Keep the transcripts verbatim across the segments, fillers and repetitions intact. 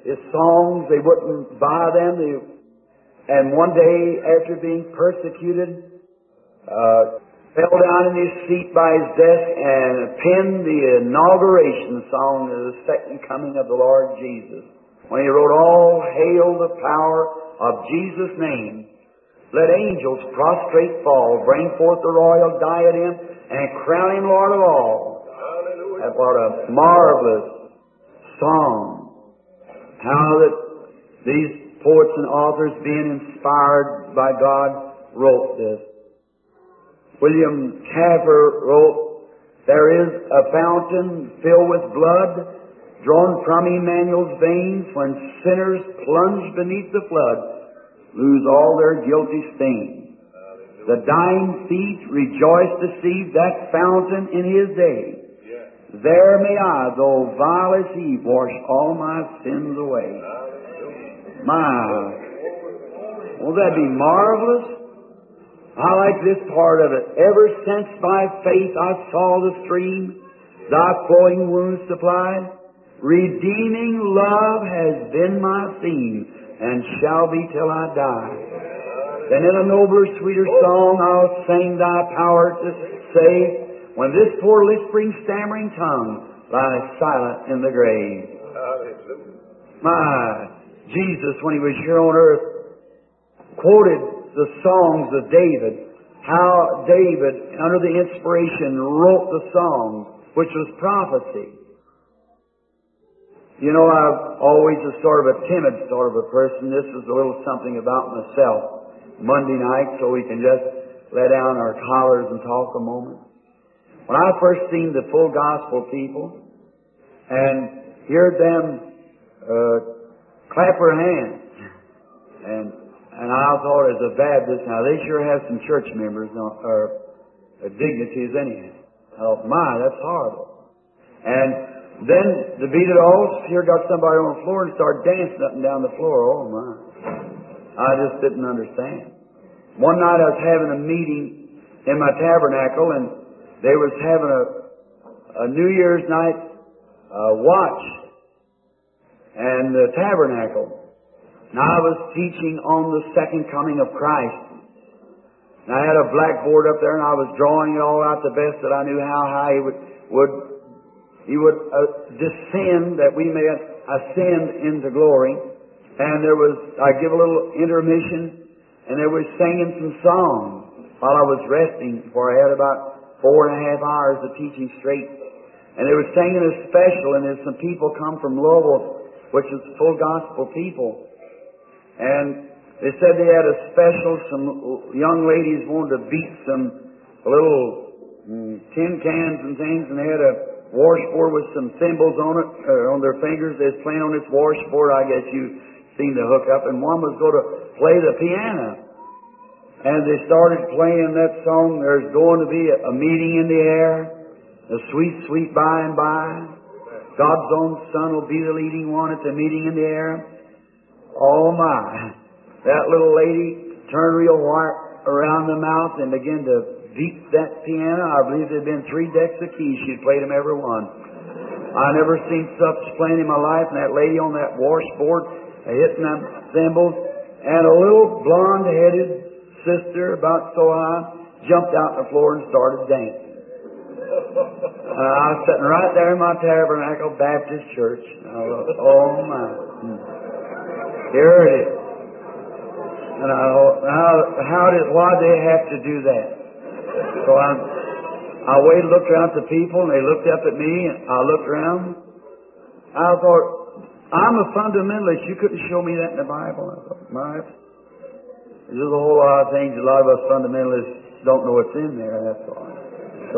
his songs. They wouldn't buy them. They, and one day, after being persecuted, uh, fell down in his seat by his desk and penned the inauguration song of the second coming of the Lord Jesus. When he wrote, "All hail the power of Jesus' name. Let angels prostrate fall, bring forth the royal diadem, and crown him Lord of all." Hallelujah. That what a marvelous song. How that these poets and authors, being inspired by God, wrote this. William Cowper wrote, "There is a fountain filled with blood, drawn from Emmanuel's veins, when sinners plunge beneath the flood, lose all their guilty stain. The dying feet rejoice to see that fountain in his day. There may I, though vile as he, wash all my sins away." My, won't that be marvelous? I like this part of it. "Ever since by faith I saw the stream, thy flowing wounds supply, redeeming love has been my theme, and shall be till I die. Then in a nobler, sweeter song I'll sing thy power to save, when this poor lisping, stammering tongue lies silent in the grave." My, Jesus, when he was here on earth, quoted the songs of David, how David, under the inspiration, wrote the songs, which was prophecy. You know, I've always a sort of a timid sort of a person. This is a little something about myself. Monday night, so we can just let down our collars and talk a moment. When I first seen the full gospel people and heard them uh, clap their hands, and and I thought, as a Baptist, now they sure have some church members or uh, dignities anyhow. I thought, my, that's horrible. And then to beat it all, here got somebody on the floor and started dancing up and down the floor. Oh my! I just didn't understand. One night I was having a meeting in my tabernacle, and they was having a, a New Year's night uh, watch and the tabernacle. Now I was teaching on the second coming of Christ. And I had a blackboard up there, and I was drawing it all out the best that I knew how high he would would he would uh, descend, that we may ascend into glory. And there was, I give a little intermission, and they were singing some songs while I was resting, for I had about four and a half hours of teaching straight. And they were singing a special, and there's some people come from Louisville, which is full gospel people. And they said they had a special, some young ladies wanted to beat some little mm, tin cans and things, and they had a washboard with some thimbles on it, uh, on their fingers. They was playing on this washboard. I guess you seen the hookup, and one was going to play the piano. And they started playing that song, "There's going to be a, a meeting in the air, a sweet, sweet by and by. God's own Son will be the leading one at the meeting in the air." Oh my! That little lady turned real white around the mouth and began to beat that piano. I believe there'd been three decks of keys. She'd played them every one. I never seen such playing in my life. And that lady on that washboard hitting them cymbals, and a little blonde-headed sister, about so high, jumped out on the floor and started dancing. Uh, I was sitting right there in my tabernacle Baptist church. I thought, oh my! Here it is. And I thought, how, how did, why did they have to do that? So I, I waited, looked around at the people, and they looked up at me, and I looked around. I thought, I'm a fundamentalist. You couldn't show me that in the Bible. I thought, my, there's a whole lot of things a lot of us fundamentalists don't know what's in there, that's all. So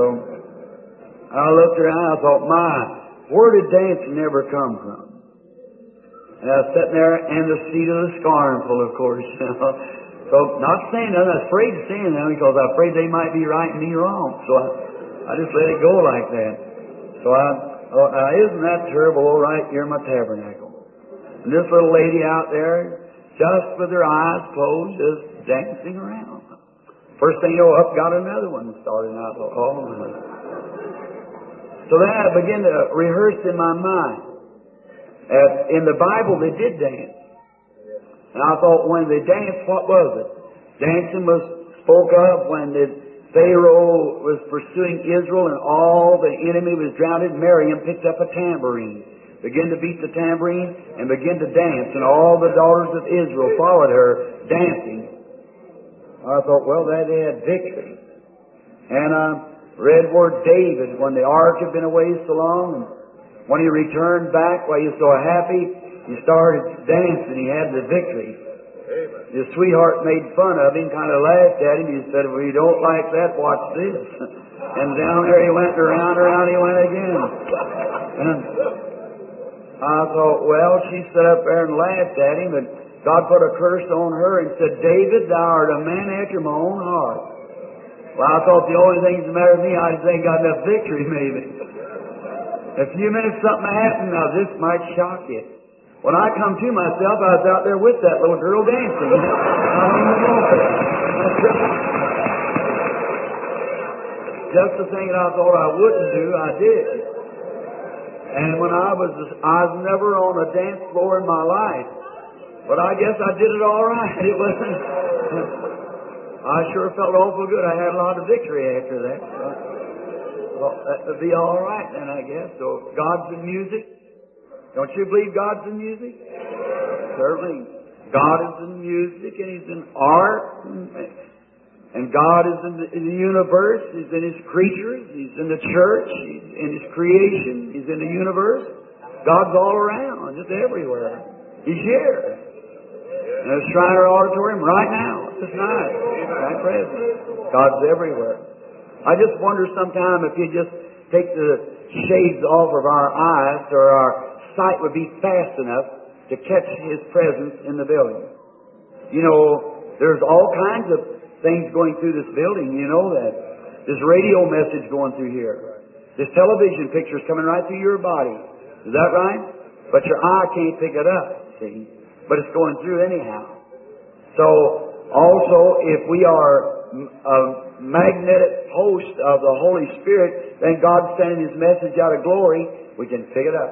I looked around, I thought, my, where did dancing ever come from? And I was sitting there in the seat of the scornful, of course, you know. So, not saying that, I was afraid to say that because I was afraid they might be right and me wrong. So I, I just let it go like that. So I thought, now isn't that terrible, all right, here in my tabernacle. And this little lady out there, just with her eyes closed, just dancing around. First thing you know, up got another one started, and I thought, oh my. So then I began to rehearse in my mind. Uh, in the Bible, they did dance. And I thought, when they danced, what was it? Dancing was spoke of when the Pharaoh was pursuing Israel and all the enemy was drowned. Miriam picked up a tambourine, began to beat the tambourine, and began to dance. And all the daughters of Israel followed her, dancing. I thought, well, that they had victory. And I read where David, when the ark had been away so long, and when he returned back, why he was so happy, he started dancing. He had the victory. Amen. His sweetheart made fun of him, kind of laughed at him. He said, well, you don't like that, watch this. And down there he went, around, around he went again. And I thought, well, she stood up there and laughed at him, and God put a curse on her and said, David, thou art a man after my own heart. Well, I thought the only thing that's the matter with me, I just ain't got enough victory, maybe. In a few minutes something happened. Now, this might shock you. When I come to myself, I was out there with that little girl dancing. Just the thing that I thought I wouldn't do, I did. And when I was, I was never on a dance floor in my life. But I guess I did it all right. It wasn't. I sure felt awful good. I had a lot of victory after that. Well, that would be all right then, I guess. So God's in music. Don't you believe God's in music? Certainly. God is in music, and He's in art, and God is in the, in the universe. He's in His creatures. He's in the church. He's in His creation. He's in the universe. God's all around, just everywhere. He's here. In the Shriner Auditorium right now, this night, right present. God's everywhere. I just wonder sometime if you just take the shades off of our eyes, so our sight would be fast enough to catch His presence in the building. You know, there's all kinds of things going through this building. You know that. There's radio message going through here. There's television pictures coming right through your body. Is that right? But your eye can't pick it up, see? But it's going through anyhow. So, also, if we are a magnetic host of the Holy Spirit, then God's sending His message out of glory, we can pick it up.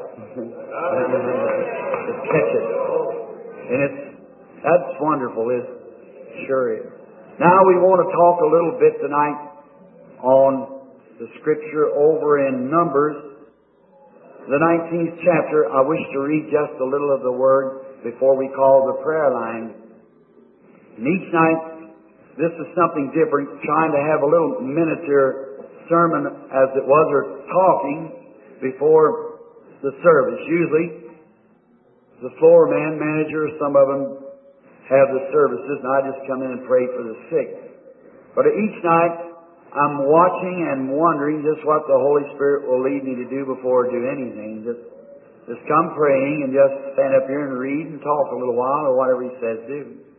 Just catch it. And it's, that's wonderful, isn't it? Sure is. Now we want to talk a little bit tonight on the Scripture over in Numbers, the nineteenth chapter. I wish to read just a little of the Word before we call the prayer line. And each night, this is something different, trying to have a little miniature sermon as it was, or talking before the service. Usually, the floor man, manager, some of them have the services, and I just come in and pray for the sick. But each night, I'm watching and wondering just what the Holy Spirit will lead me to do before I do anything. Just, just come praying and just stand up here and read and talk a little while, or whatever He says do.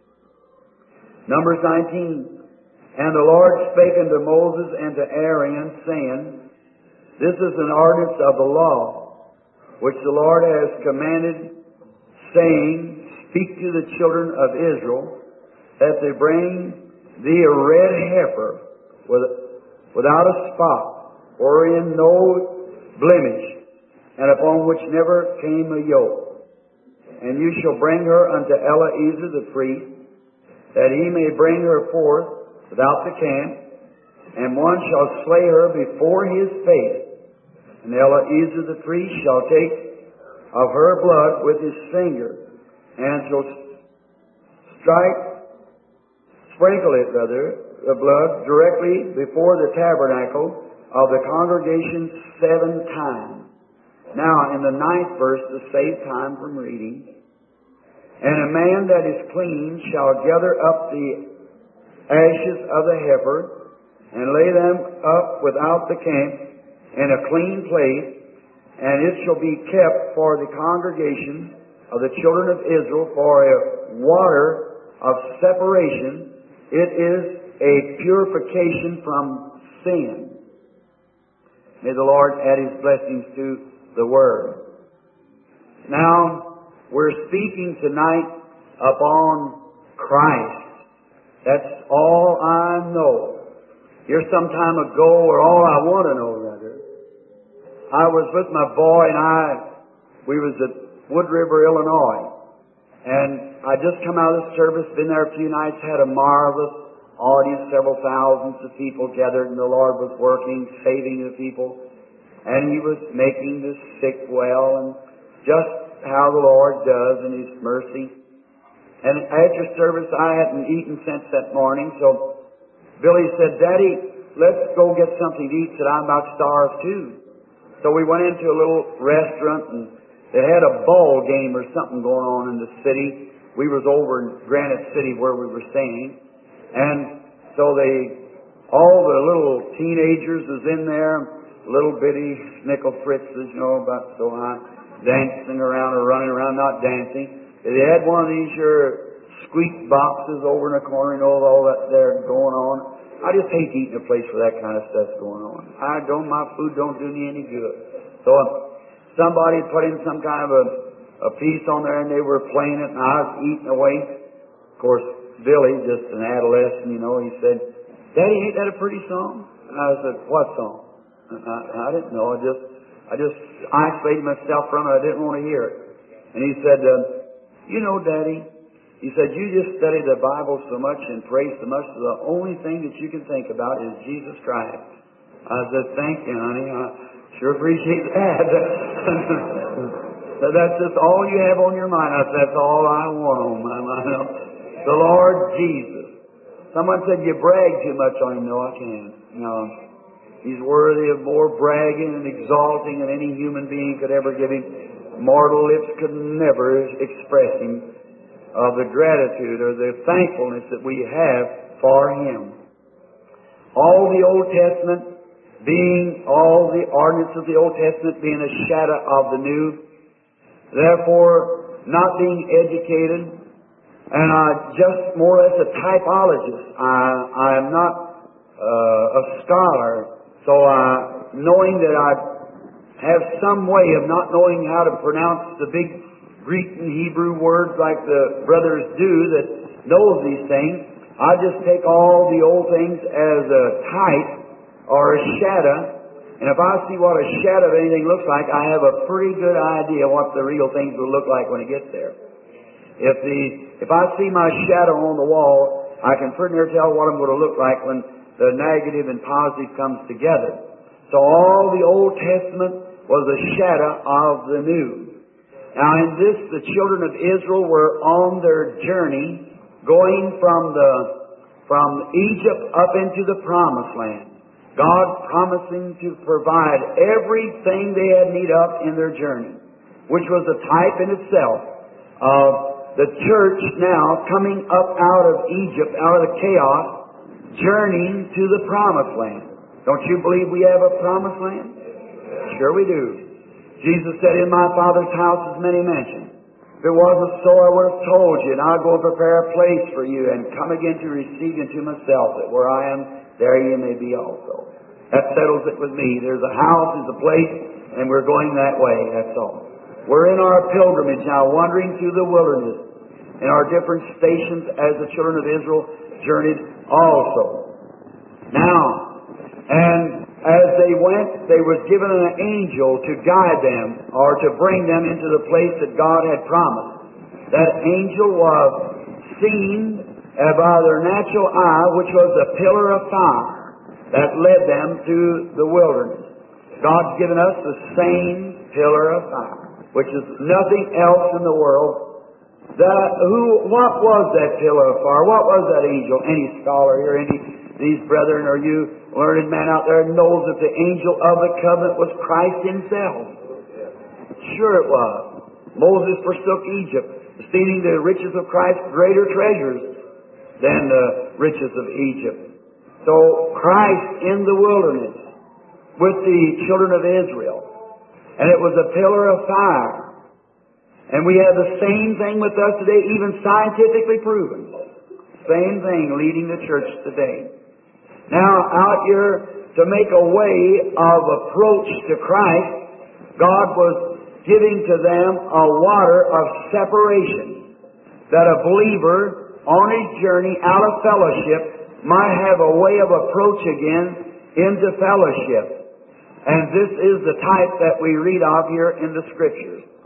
Numbers nineteen. And the Lord spake unto Moses and to Aaron, saying, This is an ordinance of the law, which the Lord has commanded, saying, Speak to the children of Israel, that they bring thee a red heifer with, without a spot, wherein no blemish, and upon which never came a yoke. And you shall bring her unto Eleazar the priest, that he may bring her forth without the camp, and one shall slay her before his face. And Eleazar the priest shall take of her blood with his finger, and shall strike, sprinkle it rather, the blood directly before the tabernacle of the congregation seven times. Now, in the ninth verse, to save time from reading, And a man that is clean shall gather up the ashes of the heifer, and lay them up without the camp in a clean place, and it shall be kept for the congregation of the children of Israel for a water of separation. It is a purification from sin. May the Lord add His blessings to the Word. Now, we're speaking tonight upon Christ. That's all I know. Here some time ago, or all I want to know, rather, I was with my boy and I, we was at Wood River, Illinois. And I just come out of the service, been there a few nights, had a marvelous audience, several thousands of people gathered, and the Lord was working, saving the people. And He was making the sick well, and just how the Lord does in His mercy. And after service, I hadn't eaten since that morning, so Billy said, "Daddy, let's go get something to eat." Said, "I'm about starved too." So we went into a little restaurant, and they had a ball game or something going on in the city. We was over in Granite City where we were staying. And so they, all the little teenagers was in there, little bitty nickel fritzes, you know, about so high, dancing around or running around, not dancing. They had one of these your squeak boxes over in the corner, you know, with all that there going on. I just hate eating a place where that kind of stuff's going on. I don't, my food don't do me any good. So uh, somebody put in some kind of a, a piece on there, and they were playing it, and I was eating away. Of course, Billy, just an adolescent, you know, he said, "Daddy, ain't that a pretty song?" And I said, "What song?" And I, I didn't know. I just, I just isolated myself from it. I didn't want to hear it. And he said, uh, "You know, Daddy," he said, "you just study the Bible so much and pray so much, so the only thing that you can think about is Jesus Christ." I said, "Thank you, honey. I sure appreciate that." So that's just all you have on your mind. I said, "That's all I want on my mind. The Lord Jesus." Someone said, "You brag too much on Him." No, I can't. No. He's worthy of more bragging and exalting than any human being could ever give Him. Mortal lips could never express Him of the gratitude or the thankfulness that we have for Him. All the Old Testament being, all the ordinance of the Old Testament being a shadow of the New. Therefore, not being educated, and I just more or less a typologist. I, I am not uh, a scholar, so I, knowing that I have some way of not knowing how to pronounce the big Greek and Hebrew words like the brothers do that knows these things, I just take all the old things as a type or a shadow. And if I see what a shadow of anything looks like, I have a pretty good idea what the real things will look like when it gets there. If the if I see my shadow on the wall, I can pretty near tell what I'm going to look like when the negative and positive comes together. So all the Old Testament was a shadow of the New. Now in this, the children of Israel were on their journey going from the from Egypt up into the Promised Land. God promising to provide everything they had need of in their journey, which was a type in itself of the church now coming up out of Egypt, out of the chaos, journeying to the Promised Land. Don't you believe we have a Promised Land? Sure we do. Jesus said, "In my Father's house is many mansions. If it wasn't so, I would have told you, and I'll go prepare a place for you, and come again to receive you to myself, that where I am, there you may be also." That settles it with me. There's a house, there's a place, and we're going that way, that's all. We're in our pilgrimage now, wandering through the wilderness, in our different stations as the children of Israel journeyed also. Now, and as they went, they was given an angel to guide them, or to bring them into the place that God had promised. That angel was seen by their natural eye, which was a pillar of fire that led them to the wilderness. God's given us the same pillar of fire, which is nothing else in the world. That who? What was that pillar of fire? What was that angel? Any scholar here, any these brethren, or you learned man out there knows that the angel of the covenant was Christ Himself. Sure it was. Moses forsook Egypt, esteeming the riches of Christ greater treasures than the riches of Egypt. So Christ in the wilderness with the children of Israel, and it was a pillar of fire. And we have the same thing with us today, even scientifically proven. Same thing leading the church today. Now, out here to make a way of approach to Christ, God was giving to them a water of separation, that a believer on his journey out of fellowship might have a way of approach again into fellowship. And this is the type that we read of here in the Scriptures.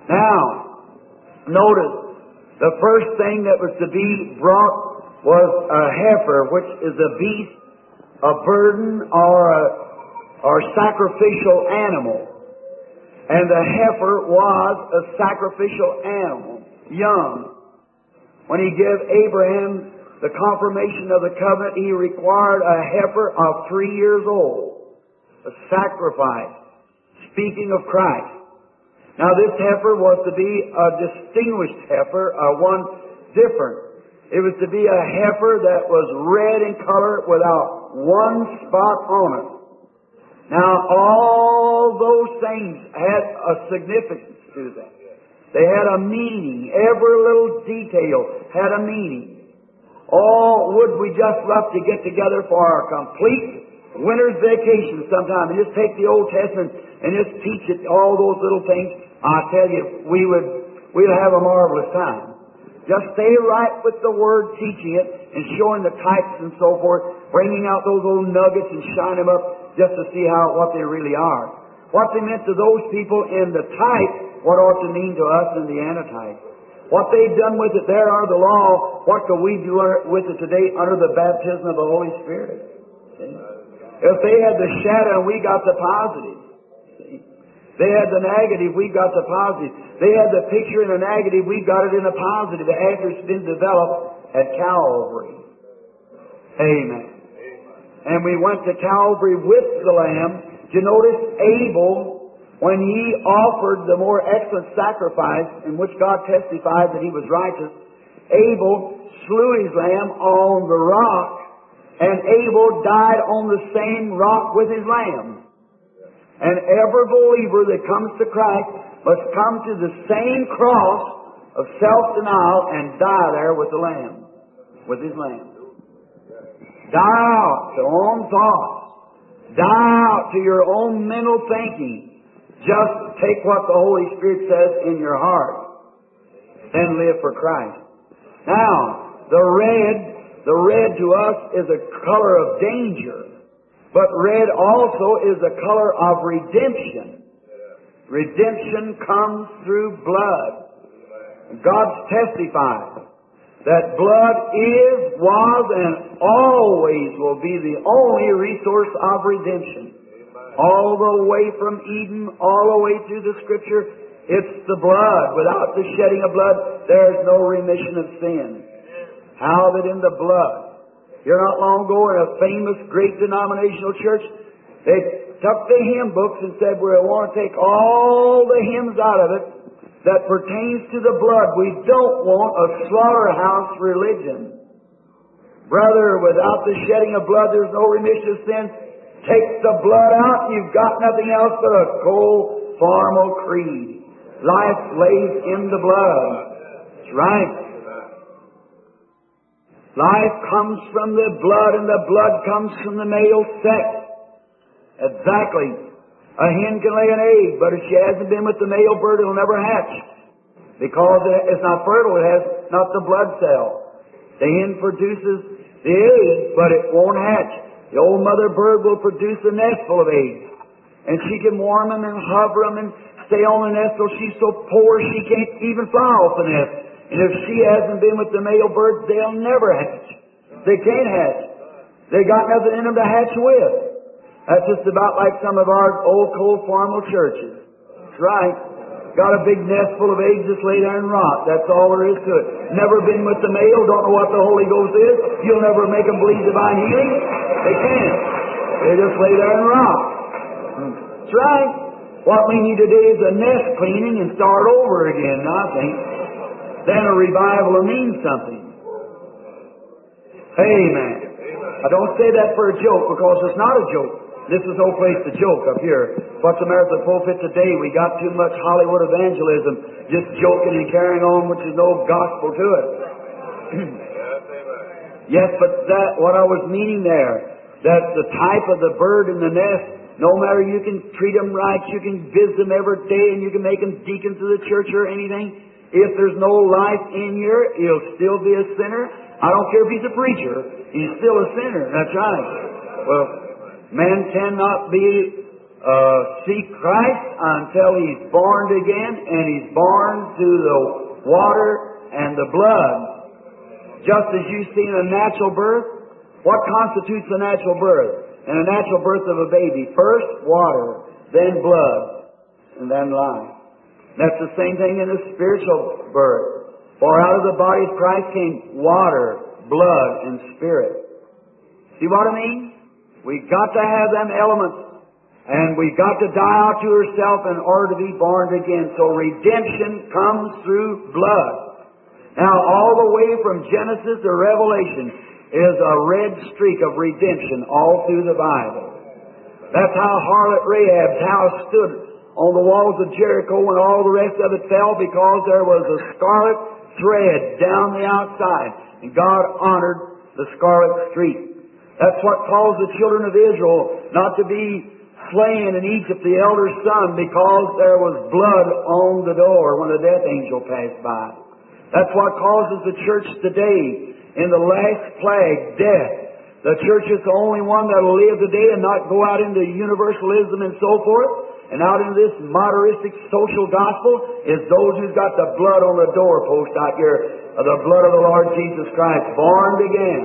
Now, notice, the first thing that was to be brought was a heifer, which is a beast, a burden, or a or sacrificial animal. And the heifer was a sacrificial animal, young. When he gave Abraham the confirmation of the covenant, he required a heifer of three years old, a sacrifice, speaking of Christ. Now this heifer was to be a distinguished heifer, uh, one different. It was to be a heifer that was red in color without one spot on it. Now all those things had a significance to them. They had a meaning. Every little detail had a meaning. Oh, would we just love to get together for our complete winter's vacation sometime and just take the Old Testament and just teach it, all those little things. I tell you, we would, we'd have a marvelous time. Just stay right with the Word, teaching it and showing the types and so forth, bringing out those little nuggets and shining them up just to see how, what they really are. What they meant to those people in the type, what ought to mean to us in the antitype. What they've done with it there under the law, what can we do with it today under the baptism of the Holy Spirit? See? If they had the shadow and we got the positive. See? They had the negative, we got the positive. They had the picture in the negative, we got it in the positive after it's been developed at Calvary. Amen. And we went to Calvary with the Lamb. Did you notice Abel, when he offered the more excellent sacrifice in which God testified that he was righteous, Abel slew his lamb on the rock, and Abel died on the same rock with his lamb. And every believer that comes to Christ must come to the same cross of self-denial and die there with the lamb, with his lamb. Die out to your own thoughts. Die out to your own mental thinking. Just take what the Holy Spirit says in your heart and live for Christ. Now, the red, the red to us is a color of danger, but red also is a color of redemption. Redemption comes through blood. God's testified that blood is, was, and always will be the only resource of redemption. All the way from Eden, all the way through the Scripture, it's the blood. Without the shedding of blood, there's no remission of sin. How that in the blood. Here not long ago in a famous great denominational church, they took the hymn books and said, we want to take all the hymns out of it that pertains to the blood. We don't want a slaughterhouse religion. Brother, without the shedding of blood, there's no remission of sin. Take the blood out, you've got nothing else but a cold, formal creed. Life lays in the blood. That's right. Life comes from the blood, and the blood comes from the male sex. Exactly. A hen can lay an egg, but if she hasn't been with the male bird, it'll never hatch. Because it's not fertile, it has not the blood cell. The hen produces the egg, but it won't hatch. The old mother bird will produce a nest full of eggs. And she can warm them and hover them and stay on the nest till she's so poor she can't even fly off the nest. And if she hasn't been with the male birds, they'll never hatch. They can't hatch. They got nothing in them to hatch with. That's just about like some of our old cold formal churches. That's right. Got a big nest full of eggs, just lay there and rot. That's all there is to it. Never been with the male, don't know what the Holy Ghost is. You'll never make them believe divine healing. They can't. They just lay there and rot. That's right. What we need to do is a nest cleaning and start over again, I think. Then a revival will mean something. Amen. I don't say that for a joke, because it's not a joke. This is no place to joke up here. What's the matter with the pulpit today? We got too much Hollywood evangelism, just joking and carrying on, which is no gospel to it. Yes, but that, what I was meaning there, that the type of the bird in the nest, no matter, you can treat them right, you can visit them every day, and you can make them deacons of the church or anything. If there's no life in here, he'll still be a sinner. I don't care if he's a preacher, he's still a sinner. That's right. Well, man cannot be uh, see Christ until He's born again, and He's born through the water and the blood. Just as you've seen a natural birth, what constitutes a natural birth? And a natural birth of a baby, first water, then blood, and then life. That's the same thing in a spiritual birth. For out of the body of Christ came water, blood, and spirit. See what I mean? We've got to have them elements, and we've got to die out to ourselves in order to be born again. So redemption comes through blood. Now, all the way from Genesis to Revelation is a red streak of redemption all through the Bible. That's how harlot Rahab's house stood on the walls of Jericho when all the rest of it fell, because there was a scarlet thread down the outside, and God honored the scarlet streak. That's what caused the children of Israel not to be slain in Egypt, the elder son, because there was blood on the door when the death angel passed by. That's what causes the church today, in the last plague, death. The church is the only one that will live today and not go out into universalism and so forth, and out into this modernistic social gospel, is those who've got the blood on the doorpost out here, of the blood of the Lord Jesus Christ, born again.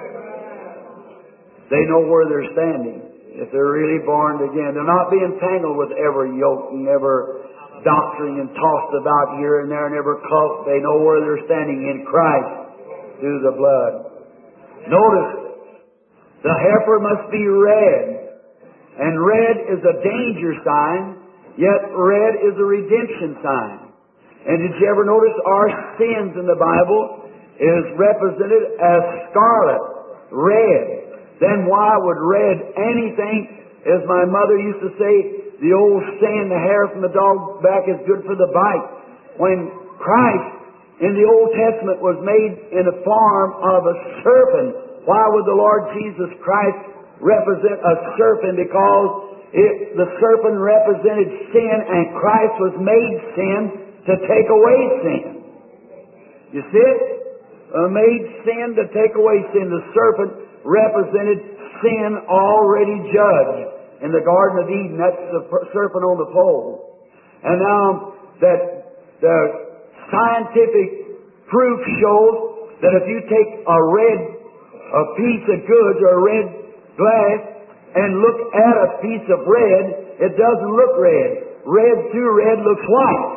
They know where they're standing, if they're really born again. They'll not be entangled with every yoke and every doctrine and tossed about here and there and every cult. They know where they're standing in Christ through the blood. Notice, the heifer must be red. And red is a danger sign, yet red is a redemption sign. And did you ever notice our sins in the Bible is represented as scarlet, red. Then why would red anything, as my mother used to say, the old saying, the hair from the dog's back is good for the bite. When Christ in the Old Testament was made in the form of a serpent, why would the Lord Jesus Christ represent a serpent? Because it, the serpent represented sin, and Christ was made sin to take away sin. You see it? Uh, made sin to take away sin. The serpent represented sin already judged in the Garden of Eden. That's the serpent on the pole. And now that the scientific proof shows that if you take a red a piece of goods or a red glass and look at a piece of red, it doesn't look red. Red through red looks white.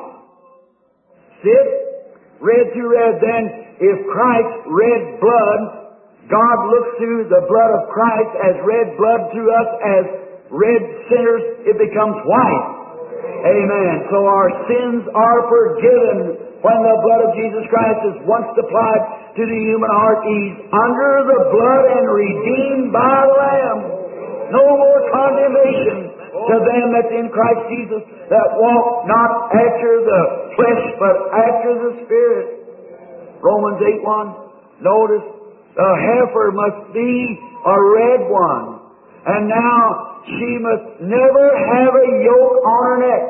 See it? Red through red. Then if Christ's red blood, God looks through the blood of Christ as red blood through us as red sinners, it becomes white. Amen. So our sins are forgiven when the blood of Jesus Christ is once applied to the human heart. He's under the blood and redeemed by the Lamb. No more condemnation to them that's in Christ Jesus, that walk not after the flesh, but after the Spirit. Romans eight one. Notice, the heifer must be a red one. And now, she must never have a yoke on her neck.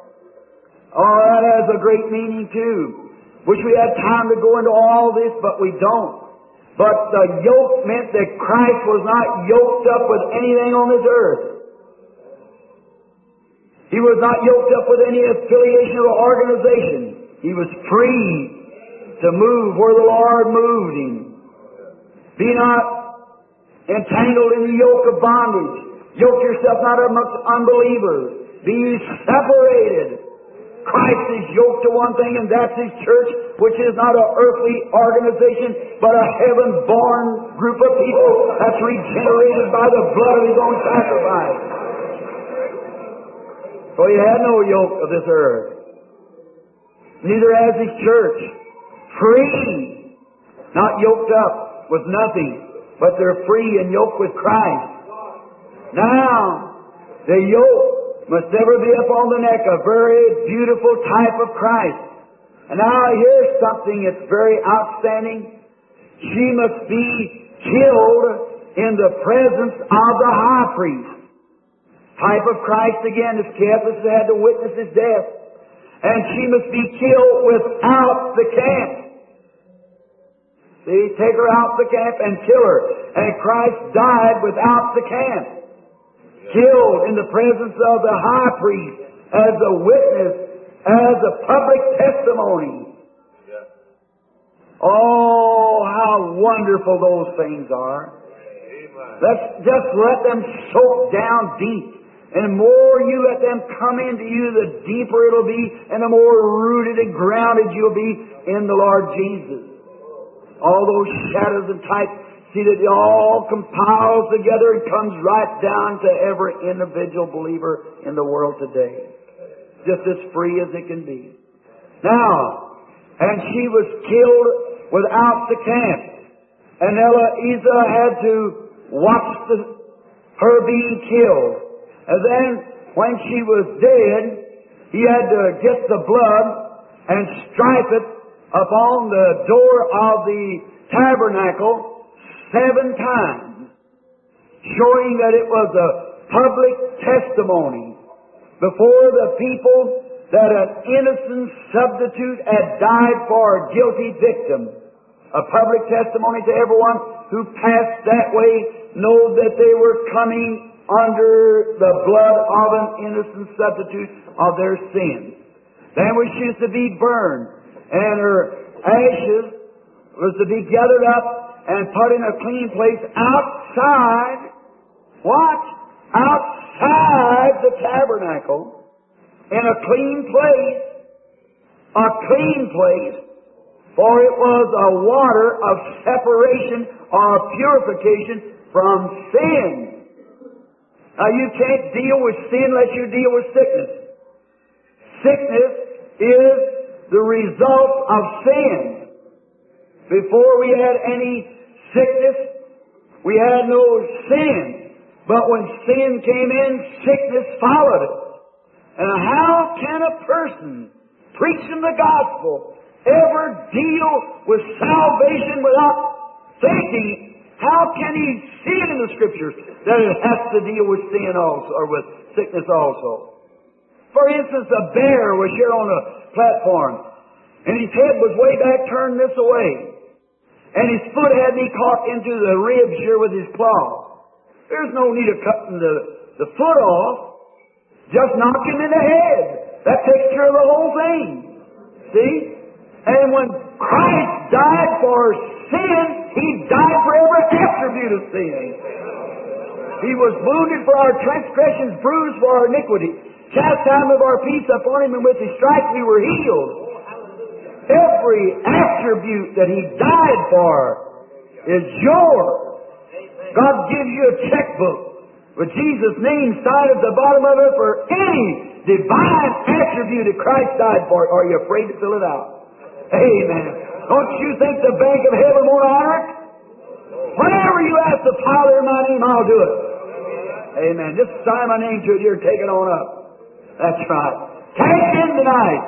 Oh, that has a great meaning too. Wish we had time to go into all this, but we don't. But the yoke meant that Christ was not yoked up with anything on this earth. He was not yoked up with any affiliation or organization. He was free to move where the Lord moved him. Be not entangled in the yoke of bondage. Yoke yourself not amongst unbelievers. Be separated. Christ is yoked to one thing, and that's His church, which is not an earthly organization, but a heaven-born group of people that's regenerated by the blood of His own sacrifice. So He had no yoke of this earth. Neither has His church. Free. Not yoked up with nothing, but they're free and yoked with Christ. Now, the yoke must never be up on the neck, a very beautiful type of Christ. And now here's something that's very outstanding. She must be killed in the presence of the high priest. Type of Christ again, as Caiaphas had to witness His death. And she must be killed without the camp. See, take her out the camp and kill her. And Christ died without the camp. killed in the presence of the high priest as a witness, as a public testimony. Oh, how wonderful those things are. Let's just let them soak down deep. And the more you let them come into you, the deeper it'll be, and the more rooted and grounded you'll be in the Lord Jesus. All those shadows and types, see that it all compiles together and comes right down to every individual believer in the world today. Just as free as it can be. Now, and she was killed without the camp. And Eleazar had to watch the, her being killed. And then, when she was dead, he had to get the blood and stripe it upon the door of the tabernacle seven times, showing that it was a public testimony before the people that an innocent substitute had died for a guilty victim. A public testimony to everyone who passed that way know that they were coming under the blood of an innocent substitute of their sins. Then was she was to be burned, and her ashes was to be gathered up and put in a clean place outside. What? Outside the tabernacle, in a clean place, a clean place, for it was a water of separation or purification from sin. Now, you can't deal with sin unless you deal with sickness. Sickness is the result of sin. Before we had any sickness, we had no sin. But when sin came in, sickness followed it. And how can a person preaching the gospel ever deal with salvation without thinking? How can he see it in the Scriptures that it has to deal with sin also, or with sickness also? For instance, a bear was here on a platform, and his head was way back turned this way, and his foot had me caught into the ribs here with his claw. There's no need of cutting the, the foot off. Just knock him in the head. That takes care of the whole thing. See? And when Christ died for sin, He died for every attribute of sin. He was wounded for our transgressions, bruised for our iniquity. Chastisement of our peace upon Him, and with His stripes we were healed. Every attribute that He died for is yours. God gives you a checkbook with Jesus' name signed at the bottom of it for any divine attribute that Christ died for. Are you afraid to fill it out? Amen. Don't you think the bank of heaven won't honor it? Whenever you ask the Father in my name, I'll do it. Amen. Just sign my name to it. You're taking on up. That's right. Cash in tonight.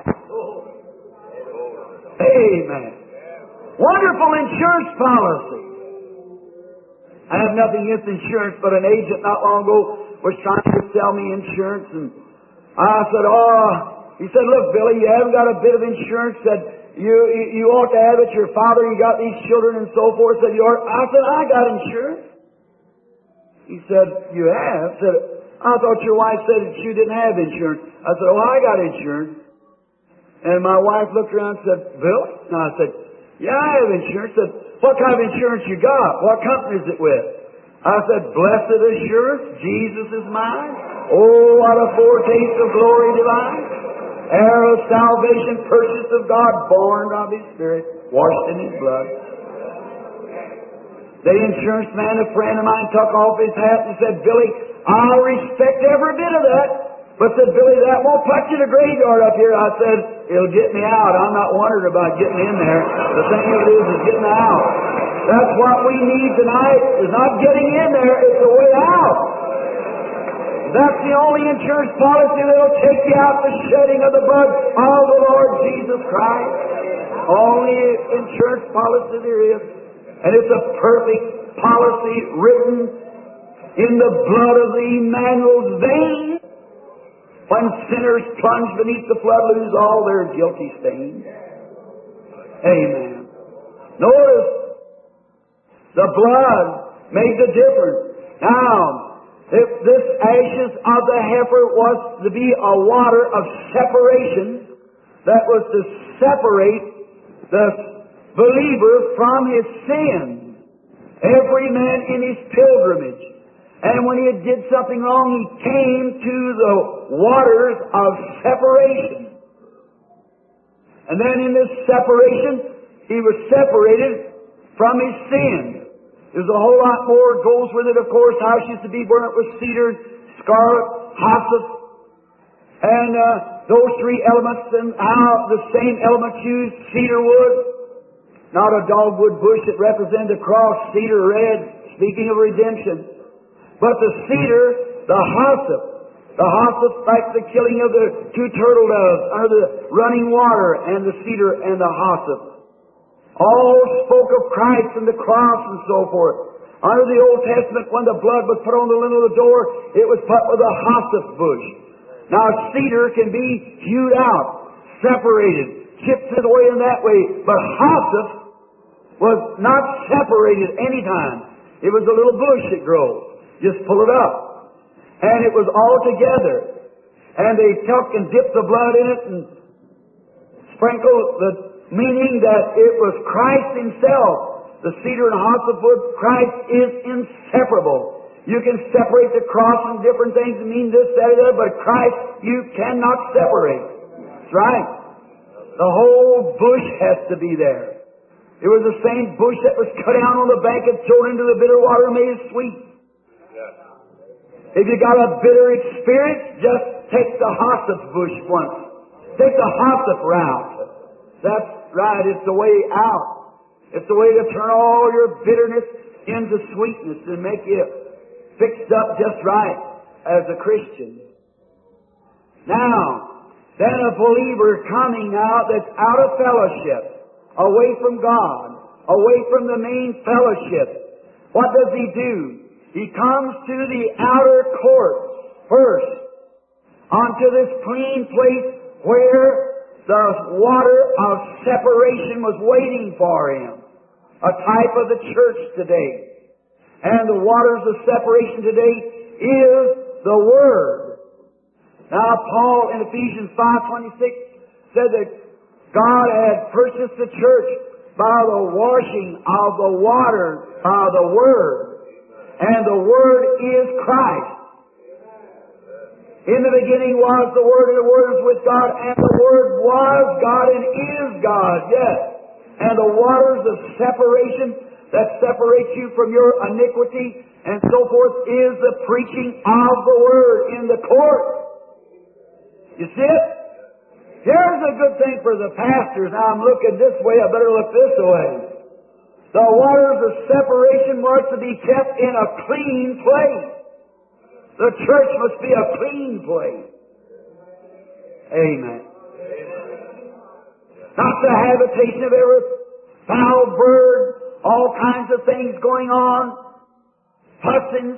Amen. Wonderful insurance policy. I have nothing against insurance, but an agent not long ago was trying to sell me insurance, and I said, oh, he said, look, Billy, you haven't got a bit of insurance. Said, you, you, you ought to have it. Your father, you got these children and so forth. Said, you ought. I said, I got insurance. He said, you have? I said, I thought your wife said that you didn't have insurance. I said, oh, I got insurance. And my wife looked around and said, Bill? And I said, yeah, I have insurance. Said, what kind of insurance you got? What company is it with? I said, blessed assurance, Jesus is mine. Oh, what a foretaste of glory divine. Heir of salvation, purchased of God, born of His Spirit, washed in His blood. The insurance man, a friend of mine, took off his hat and said, Billy, I respect every bit of that. But said, Billy, that won't put you in the graveyard up here. I said, it'll get me out. I'm not wondering about getting in there. The thing of it is, is getting out. That's what we need tonight, is not getting in there, it's the way out. That's the only insurance policy that'll take you out, the shedding of the blood of the Lord Jesus Christ. Only insurance policy there is. And it's a perfect policy written in the blood of the Emmanuel's veins. When sinners plunge beneath the flood, lose all their guilty stains. Amen. Notice, the blood made the difference. Now, If this ashes of the heifer was to be a water of separation, that was to separate the believer from his sin. Every man in his pilgrimage. And when he did something wrong, he came to the waters of separation. And then in this separation, he was separated from his sin. There's a whole lot more goes with it, of course. House used to be burnt with cedar, scarlet, hyssop, and uh, those three elements, and how the same elements used cedar wood, not a dogwood bush that represented the cross, cedar red, speaking of redemption. But the cedar, the hyssop, the hyssop like the killing of the two turtle doves under the running water, and the cedar and the hyssop. All spoke of Christ and the cross and so forth. Under the Old Testament, when the blood was put on the lintel of the door, it was put with a hyssop bush. Now, cedar can be hewed out, separated, chipped away in that way. But hyssop was not separated any time. It was a little bush that grows. Just pull it up. And it was all together. And they took and dipped the blood in it and sprinkled the meaning that it was Christ Himself. The cedar and hyssop wood, Christ is inseparable. You can separate the cross from different things and mean this, that, or that, but Christ you cannot separate. That's right. The whole bush has to be there. It was the same bush that was cut down on the bank and thrown into the bitter water and made it sweet. If you got a bitter experience, just take the hyssop bush once. Take the hyssop route. That's right. It's the way out. It's the way to turn all your bitterness into sweetness and make you fixed up just right as a Christian. Now, then a believer coming now that's out of fellowship, away from God, away from the main fellowship, what does he do? He comes to the outer court first, onto this clean place where the water of separation was waiting for him. A type of the church today. And the waters of separation today is the Word. Now Paul in Ephesians five twenty-six said that God had purchased the church by the washing of the water by the Word. And the Word is Christ. In the beginning was the Word, and the Word was with God, and the Word was God and is God, yes. And the waters of separation that separates you from your iniquity and so forth is the preaching of the Word in the court. You see it? Here's a good thing for the pastors. Now I'm looking this way, I better look this way. The waters of separation were to be kept in a clean place. The church must be a clean place. Amen. Not the habitation of every foul bird, all kinds of things going on, fussings.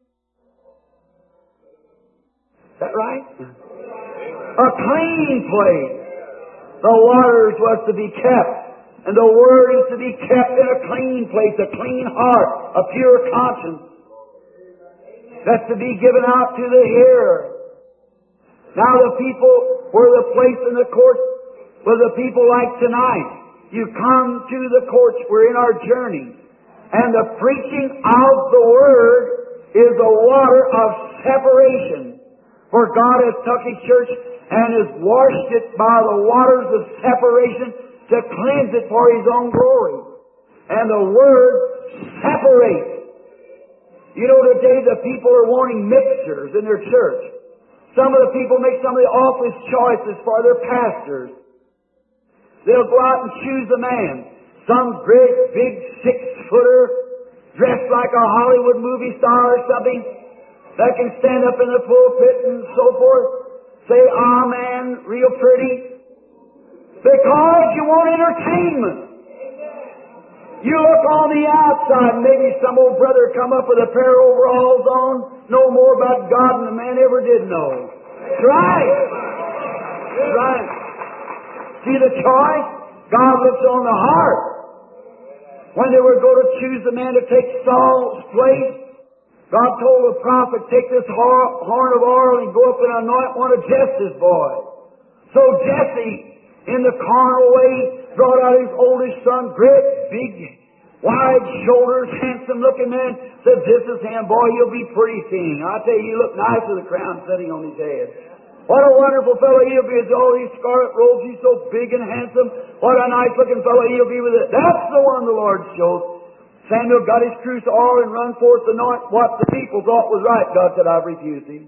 Is that right? A clean place. The waters was to be kept, and the Word is to be kept in a clean place, a clean heart, a pure conscience. That's to be given out to the hearer. Now the people were the place in the court for the people like tonight. You come to the courts, we're in our journey, and the preaching of the Word is the water of separation. For God has took His church and has washed it by the waters of separation to cleanse it for His own glory. And the Word separates. You know, today the people are wanting mixers in their church. Some of the people make some of the awfulest choices for their pastors. They'll go out and choose a man. Some great, big, six-footer, dressed like a Hollywood movie star or something, that can stand up in the pulpit and so forth, say, amen, real pretty, because you want entertainment. You look on the outside, and maybe some old brother come up with a pair of overalls on, know more about God than the man ever did know. That's right. That's right. See the choice? God looks on the heart. When they were going to choose the man to take Saul's place, God told the prophet, take this horn of oil and go up and anoint one of Jesse's boys. So Jesse, in the carnal way, brought out his oldest son, great, big, wide shoulders, handsome-looking man, said, this is him, boy, he'll be pretty king. I tell you, he looked nice with the crown sitting on his head. What a wonderful fellow he'll be with all these scarlet robes. He's so big and handsome. What a nice-looking fellow he'll be with it. That's the one the Lord chose. Samuel got his cruse of oil and run forth to anoint what the people thought was right. God said, I've refused him.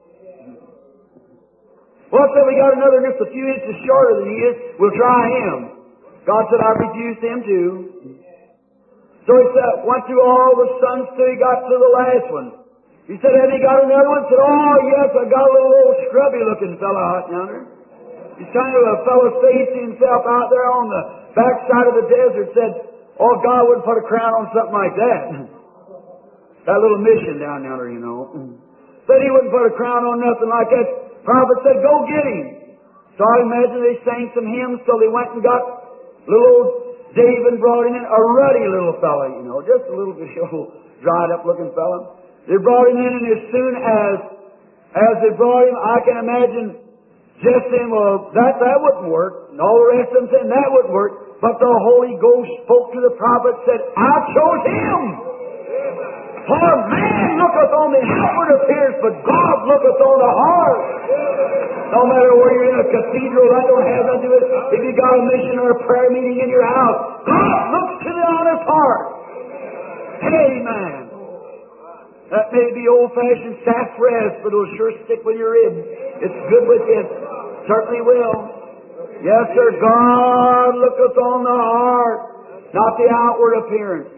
Well, said we got another just a few inches shorter than he is. We'll try him. God said, I've refused him too. So he said, went through all the sons till he got to the last one. He said, have you got another one? He said, oh, yes, I got a little old scrubby-looking fellow out yonder. He's kind of a fellow facing himself out there on the backside of the desert. Said, oh, God wouldn't put a crown on something like that. That little mission down yonder, you know. Said he wouldn't put a crown on nothing like that. Prophet said, go get him. So I imagine they sang some hymns till they went and got little old David and brought him in. A ruddy little fellow, you know, just a little bit old, dried up looking fellow. They brought him in, and as soon as as they brought him, I can imagine just saying, well, that, that wouldn't work. And all the rest of them saying that wouldn't work. But the Holy Ghost spoke to the prophet, said, I chose him. For man looketh on the outward appearance, but God looketh on the heart. No matter where you're in a cathedral, that don't have nothing to do with it. If you got a mission or a prayer meeting in your house, God looks to the honest heart. Amen. That may be old-fashioned sassafras, but it'll sure stick with your ribs. It's good with you. Certainly will. Yes, sir. God looketh on the heart, not the outward appearance.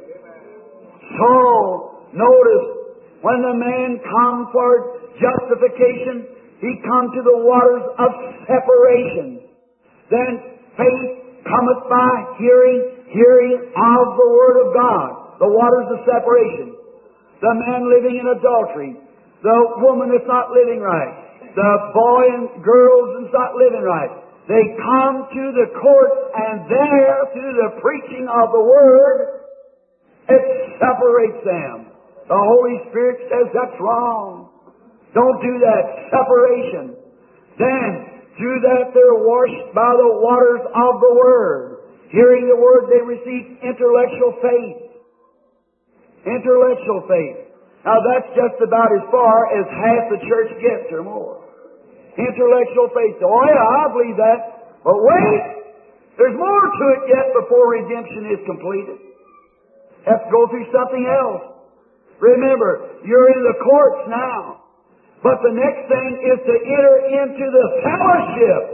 So, notice, when the man come for justification, he come to the waters of separation. Then faith cometh by hearing, hearing of the Word of God. The waters of separation. The man living in adultery. The woman that's not living right. The boy and girls that's not living right. They come to the court, and there, through the preaching of the Word, it separates them. The Holy Spirit says that's wrong. Don't do that. Separation. Then, through that they're washed by the waters of the Word. Hearing the Word, they receive intellectual faith. Intellectual faith. Now that's just about as far as half the church gets or more. Intellectual faith. Oh yeah, I believe that. But wait! There's more to it yet before redemption is completed. Have to go through something else. Remember, you're in the courts now. But the next thing is to enter into the fellowship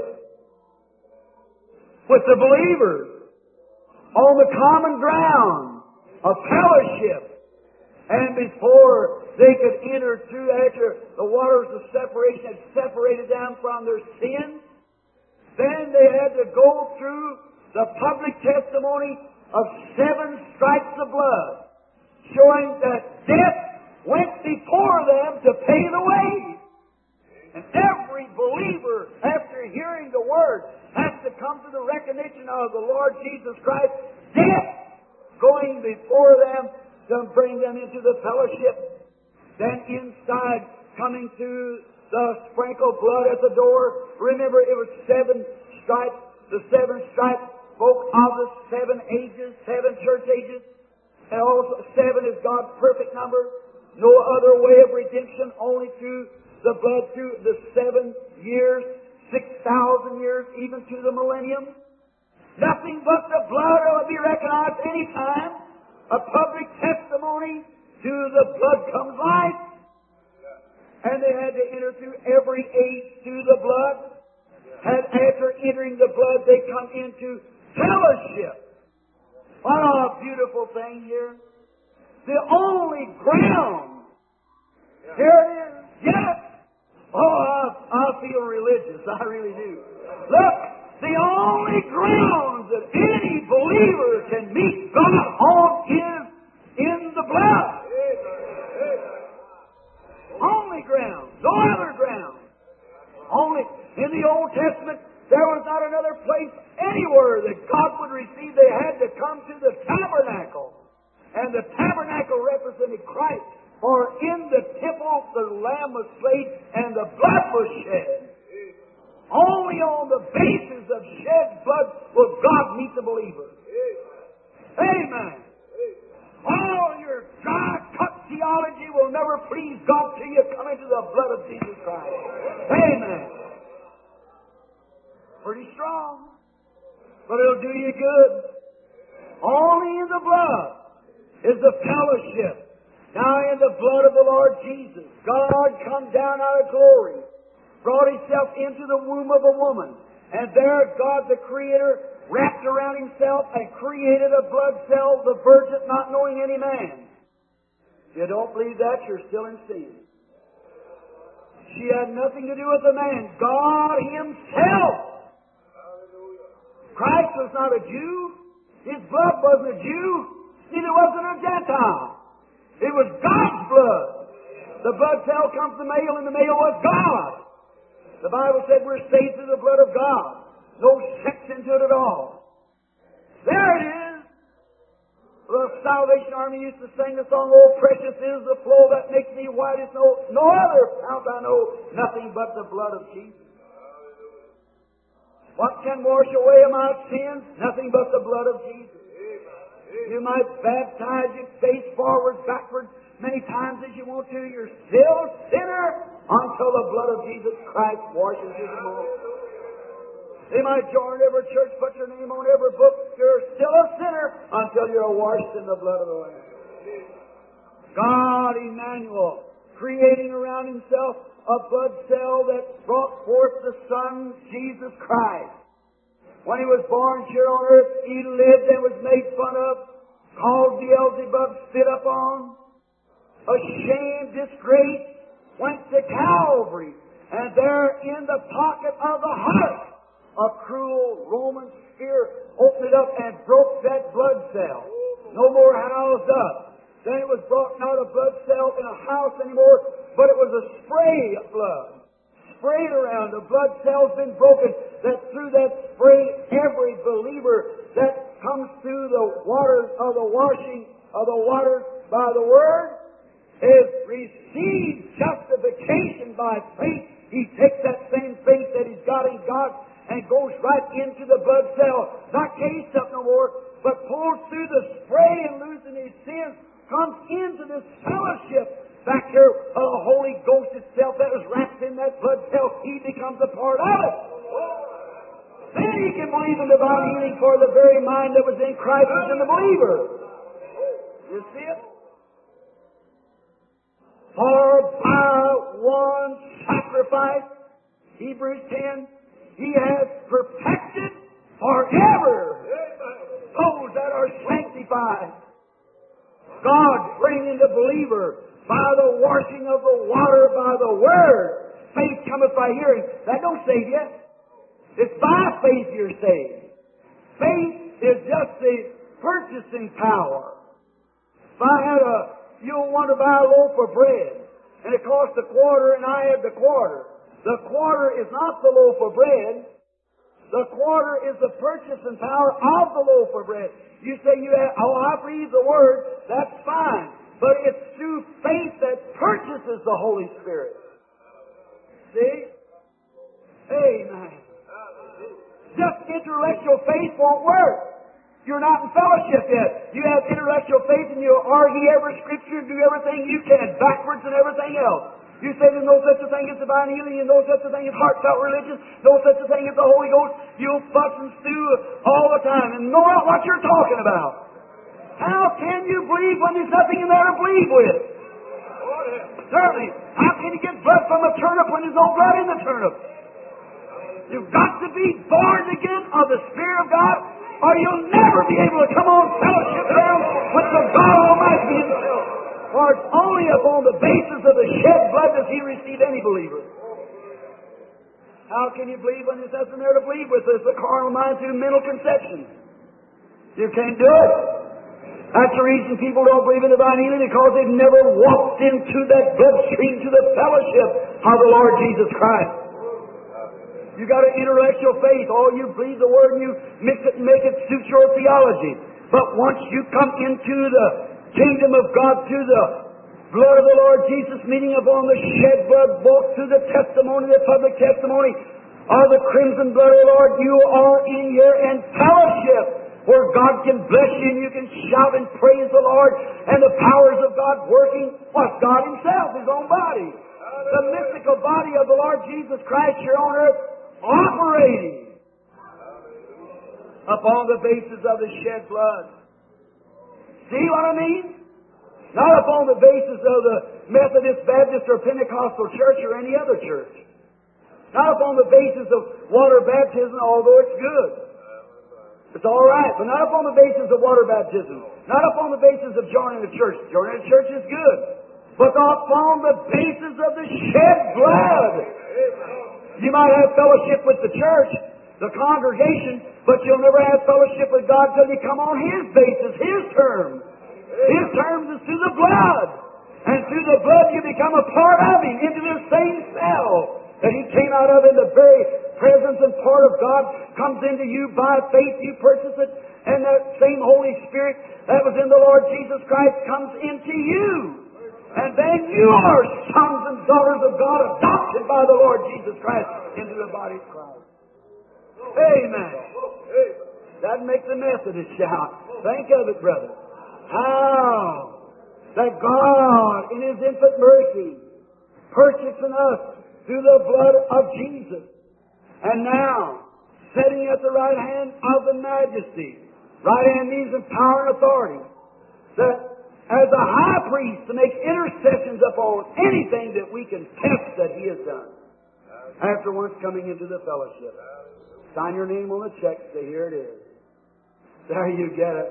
with the believers on the common ground of fellowship. And before they could enter through, after the waters of separation had separated them from their sins, then they had to go through the public testimony of seven stripes of blood, showing that death went before them to pay the wage. And every believer, after hearing the Word, has to come to the recognition of the Lord Jesus Christ, death going before them to bring them into the fellowship. Then inside, coming through the sprinkled blood at the door. Remember, it was seven stripes. The seven stripes spoke of the seven ages, seven church ages. And also, seven is God's perfect number. No other way of redemption, only through the blood, through the seven years, six thousand years, even to the millennium. Nothing but the blood will be recognized any time. A public testimony to the blood comes life. And they had to enter through every age through the blood. And after entering the blood, they come into fellowship. What a beautiful thing here. The only ground. Here it is. Yes. Oh, I, I feel religious. I really do. Look, the only ground that any believer can meet God on is in the blood. Only ground. No other ground. Only in the Old Testament, there was not another place anywhere that God would receive. They had to come to the tabernacle. And the tabernacle represented Christ. For in the temple the Lamb was slain and the blood was shed. Only on the basis of shed blood will God meet the believer. Amen. All your dry cut theology will never please God till you come into the blood of Jesus Christ. Amen. Pretty strong, but it'll do you good. Only in the blood is the fellowship. Now in the blood of the Lord Jesus, God come down out of glory, brought Himself into the womb of a woman, and there God the Creator wrapped around Himself and created a blood cell, the virgin, not knowing any man. If you don't believe that, you're still in sin. She had nothing to do with the man. God Himself. Christ was not a Jew. His blood wasn't a Jew. Neither was it a Gentile. It was God's blood. The blood cell comes from the male, and the male was God. The Bible said we're saved through the blood of God. No sex into it at all. There it is. The Salvation Army used to sing the song, "Oh, precious is the flow that makes me white as snow. No other fount I know, nothing but the blood of Jesus." What can wash away my sins? Nothing but the blood of Jesus. You might baptize your face forward, backward, many times as you want to. You're still a sinner until the blood of Jesus Christ washes you the most. They might join every church, put your name on every book. You're still a sinner until you're washed in the blood of the Lamb. God, Emmanuel, creating around Himself a blood cell that brought forth the Son, Jesus Christ. When He was born here on earth, He lived and was made fun of, called Beelzebub, spit upon, ashamed, disgraced, went to Calvary, and there in the pocket of the heart, a cruel Roman spear opened it up and broke that blood cell. No more housed up. Then it was brought not a blood cell in a house anymore, but it was a spray of blood. Sprayed around. The blood cell's been broken. That through that spray, every believer that comes through the waters of the washing of the waters by the Word is received justification by faith. He takes that same faith that he's got in God and goes right into the blood cell, not cased up no more, but pulls through the spray and losing his sins, comes into this fellowship back here of the Holy Ghost itself that was wrapped in that blood cell. He becomes a part of it. Then he can believe in divine healing, for the very mind that was in Christ was in the believer. You see it? For by one sacrifice, Hebrews ten, He has perfected forever those that are sanctified. God bringing the believer by the washing of the water by the Word. Faith cometh by hearing. That don't save you. It's by faith you're saved. Faith is just the purchasing power. If I had a, you want to buy a loaf of bread, and it cost a quarter, and I had the quarter. The quarter is not the loaf of bread. The quarter is the purchasing power of the loaf of bread. You say, you have, oh, I believe the Word. That's fine. But it's through faith that purchases the Holy Spirit. See? Amen. Just intellectual faith won't work. You're not in fellowship yet. You have intellectual faith and you argue every Scripture, do everything you can, backwards and everything else. You say there's no such a thing as divine healing, and no such a thing as heartfelt religion, no such a thing as the Holy Ghost. You'll fuss and stew all the time and know not what you're talking about. How can you believe when there's nothing in there to believe with? Certainly. How can you get blood from a turnip when there's no blood in the turnip? You've got to be born again of the Spirit of God, or you'll never be able to come on fellowship down with the God Almighty Himself. For it's only upon the basis of the shed blood does He receive any believer. How can you believe when there's nothing there to believe with? There's the carnal mind through mental conceptions. You can't do it. That's the reason people don't believe in divine healing, because they've never walked into that bloodstream to the fellowship of the Lord Jesus Christ. You got an intellectual faith. All you believe the Word and you mix it and make it suit your theology. But once you come into the kingdom of God through the blood of the Lord Jesus meeting upon the shed blood, both through the testimony, the public testimony of the crimson blood of the Lord, you are in here in fellowship where God can bless you and you can shout and praise the Lord and the powers of God working. What's God Himself, His own body. The mystical body of the Lord Jesus Christ here on earth operating upon the basis of the shed blood. See what I mean? Not upon the basis of the Methodist, Baptist, or Pentecostal church or any other church. Not upon the basis of water baptism, although it's good. It's all right, but not upon the basis of water baptism. Not upon the basis of joining the church. Joining the church is good. But upon the basis of the shed blood. You might have fellowship with the church, the congregation, but you'll never have fellowship with God till you come on His basis, His terms. His terms is through the blood. And through the blood you become a part of Him, into the same cell that He came out of, in the very presence and part of God comes into you by faith. You purchase it, and that same Holy Spirit that was in the Lord Jesus Christ comes into you. And then you are sons and daughters of God, adopted by the Lord Jesus Christ into the body of Christ. Amen. That makes the Methodist shout. Think of it, brother. How that God, in His infinite mercy, purchasing us through the blood of Jesus, and now sitting at the right hand of the Majesty, right hand means in power and authority, that as a high priest to make intercessions upon anything that we can test that He has done, after once coming into the fellowship. Sign your name on the check, say, here it is. There you get it.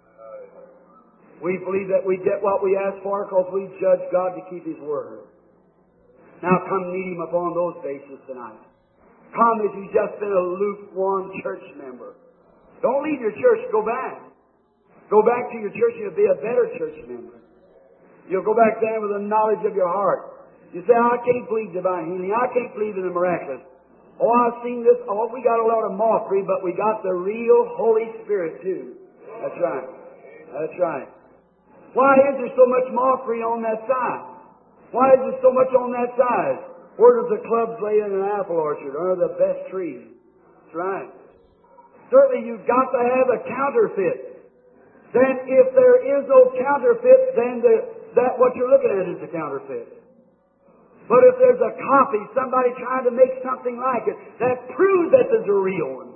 We believe that we get what we ask for because we judge God to keep His word. Now come meet Him upon those bases tonight. Come if you've just been a lukewarm church member. Don't leave your church, go back. Go back to your church and you'll be a better church member. You'll go back there with the knowledge of your heart. You say, I can't believe divine healing. I can't believe in the miraculous. Oh, I've seen this. Oh, we got a lot of mockery, but we got the real Holy Spirit too. That's right. That's right. Why is there so much mockery on that side? Why is there so much on that side? Where does the clubs lay in an apple orchard? Under the best trees. That's right. Certainly you've got to have a counterfeit. Then if there is no counterfeit, then the, that what you're looking at is a counterfeit. But if there's a copy, somebody trying to make something like it, that proves that there's a real one.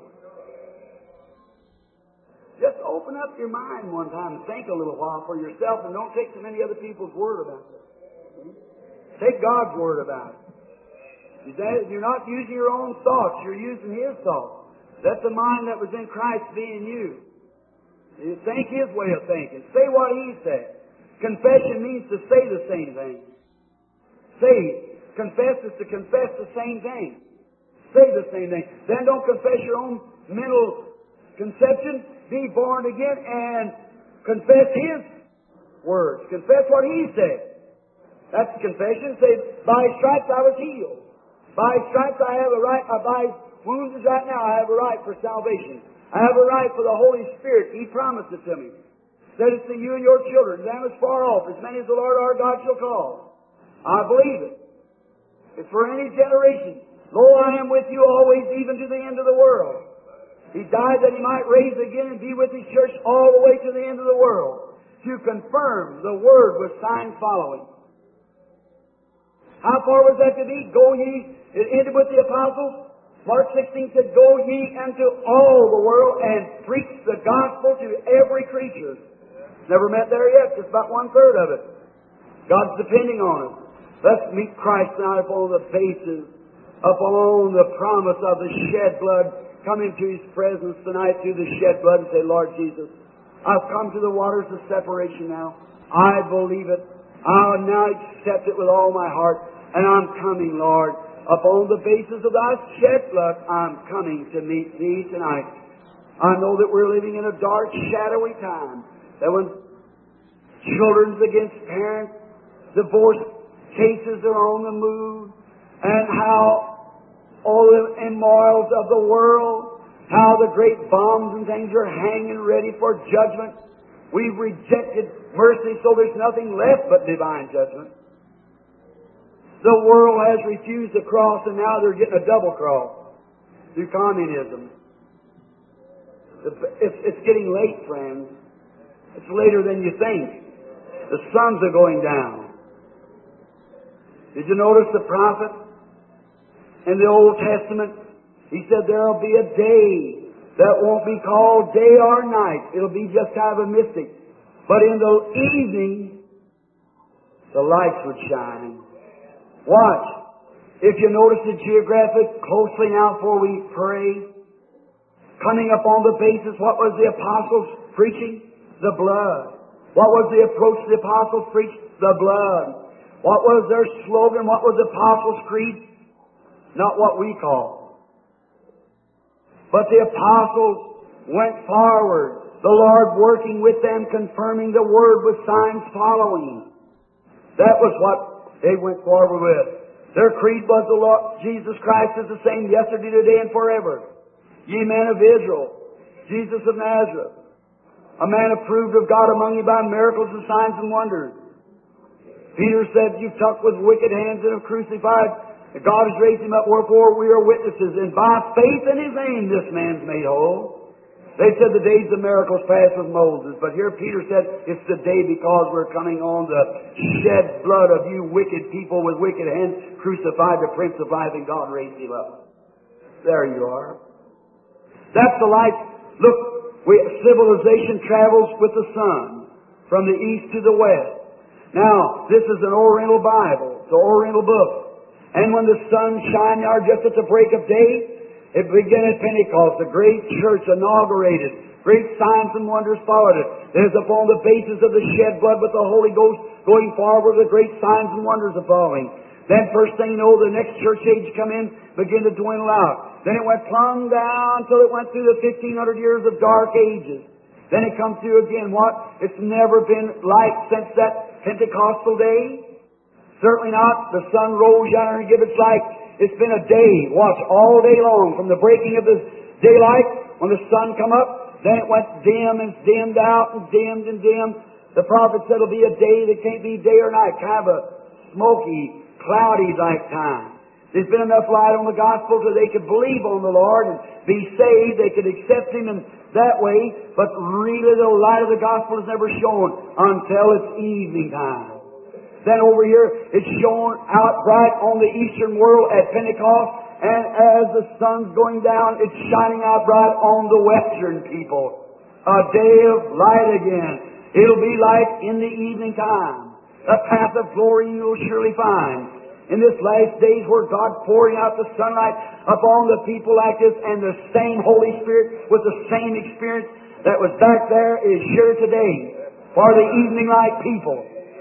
Just open up your mind one time and think a little while for yourself, and don't take so many other people's word about it. Take God's word about it. You're not using your own thoughts, you're using His thoughts. Let the mind that was in Christ be in you. You think His way of thinking. Say what He said. Confession means to say the same thing. Say, confess is to confess the same thing. Say the same thing. Then don't confess your own mental conception. Be born again and confess His words. Confess what He said. That's confession. Say, by His stripes I was healed. By His stripes I have a right, uh, by His wounds right now I have a right for salvation. I have a right for the Holy Spirit. He promised it to me. Said it to you and your children, them as far off, as many as the Lord our God shall call. I believe it. It's for any generation. Lo, I am with you always, even to the end of the world. He died that He might raise again and be with His church all the way to the end of the world, to confirm the Word with signs following. How far was that to be? Go ye. It ended with the apostles. Mark sixteen said, go ye into all the world and preach the gospel to every creature. Never met there yet, just about one third of it. God's depending on us. Let's meet Christ tonight upon the basis, upon the promise of the shed blood. Come into His presence tonight through the shed blood and say, Lord Jesus, I've come to the waters of separation now. I believe it. I'll now accept it with all my heart. And I'm coming, Lord. Upon the basis of Thy shed blood, I'm coming to meet Thee tonight. I know that we're living in a dark, shadowy time. That when children's against parents, divorce cases are on the move, and how all the immorals of the world, how the great bombs and things are hanging ready for judgment. We've rejected mercy, so there's nothing left but divine judgment. The world has refused the cross, and now they're getting a double cross through communism. It's, it's getting late, friends. It's later than you think. The suns are going down. Did you notice the prophet in the Old Testament? He said there'll be a day that won't be called day or night. It'll be just kind of a mystic. But in the evening, the lights would shine. Watch. If you notice the geographic closely now before we pray, coming up on the basis, what was the apostles preaching? The blood. What was the approach the apostles preached? The blood. What was their slogan? What was the Apostles' Creed? Not what we call. But the apostles went forward, the Lord working with them, confirming the Word with signs following. That was what they went forward with. Their creed was the Lord Jesus Christ is the same yesterday, today, and forever. Ye men of Israel, Jesus of Nazareth, a man approved of God among you by miracles and signs and wonders. Peter said, you tuck with wicked hands and have crucified. God has raised him up, wherefore we are witnesses. And by faith in his name this man's made whole. They said the days of miracles passed with Moses. But here Peter said, it's the day because we're coming on the shed blood of you wicked people with wicked hands crucified the Prince of Life, and God raised him up. There you are. That's the light. Look, we, civilization travels with the sun from the east to the west. Now, this is an Oriental Bible. It's an Oriental book. And when the sun shined there just at the break of day, it began at Pentecost. The great church inaugurated. Great signs and wonders followed it. There's upon the basis of the shed blood with the Holy Ghost going forward, the great signs and wonders are following. Then first thing you know, the next church age come in, begin to dwindle out. Then it went plumb down till it went through the fifteen hundred years of dark ages. Then it comes through again. What? It's never been like since that Pentecostal day. Certainly not. The sun rose yonder and give its light. It's been a day. Watch, all day long. From the breaking of the daylight, when the sun come up, then it went dim and dimmed out and dimmed and dimmed. The prophet said it'll be a day that can't be day or night. Kind of a smoky, cloudy like time. There's been enough light on the gospel so they could believe on the Lord and be saved. They could accept Him in that way. But really the light of the gospel is never shown until it's evening time. Then over here it's shown out bright on the eastern world at Pentecost. And as the sun's going down, it's shining out bright on the western people. A day of light again. It'll be light in the evening time. A path of glory you'll surely find. In this last days where God pouring out the sunlight upon the people like this, and the same Holy Spirit with the same experience that was back there is here today for the evening light people.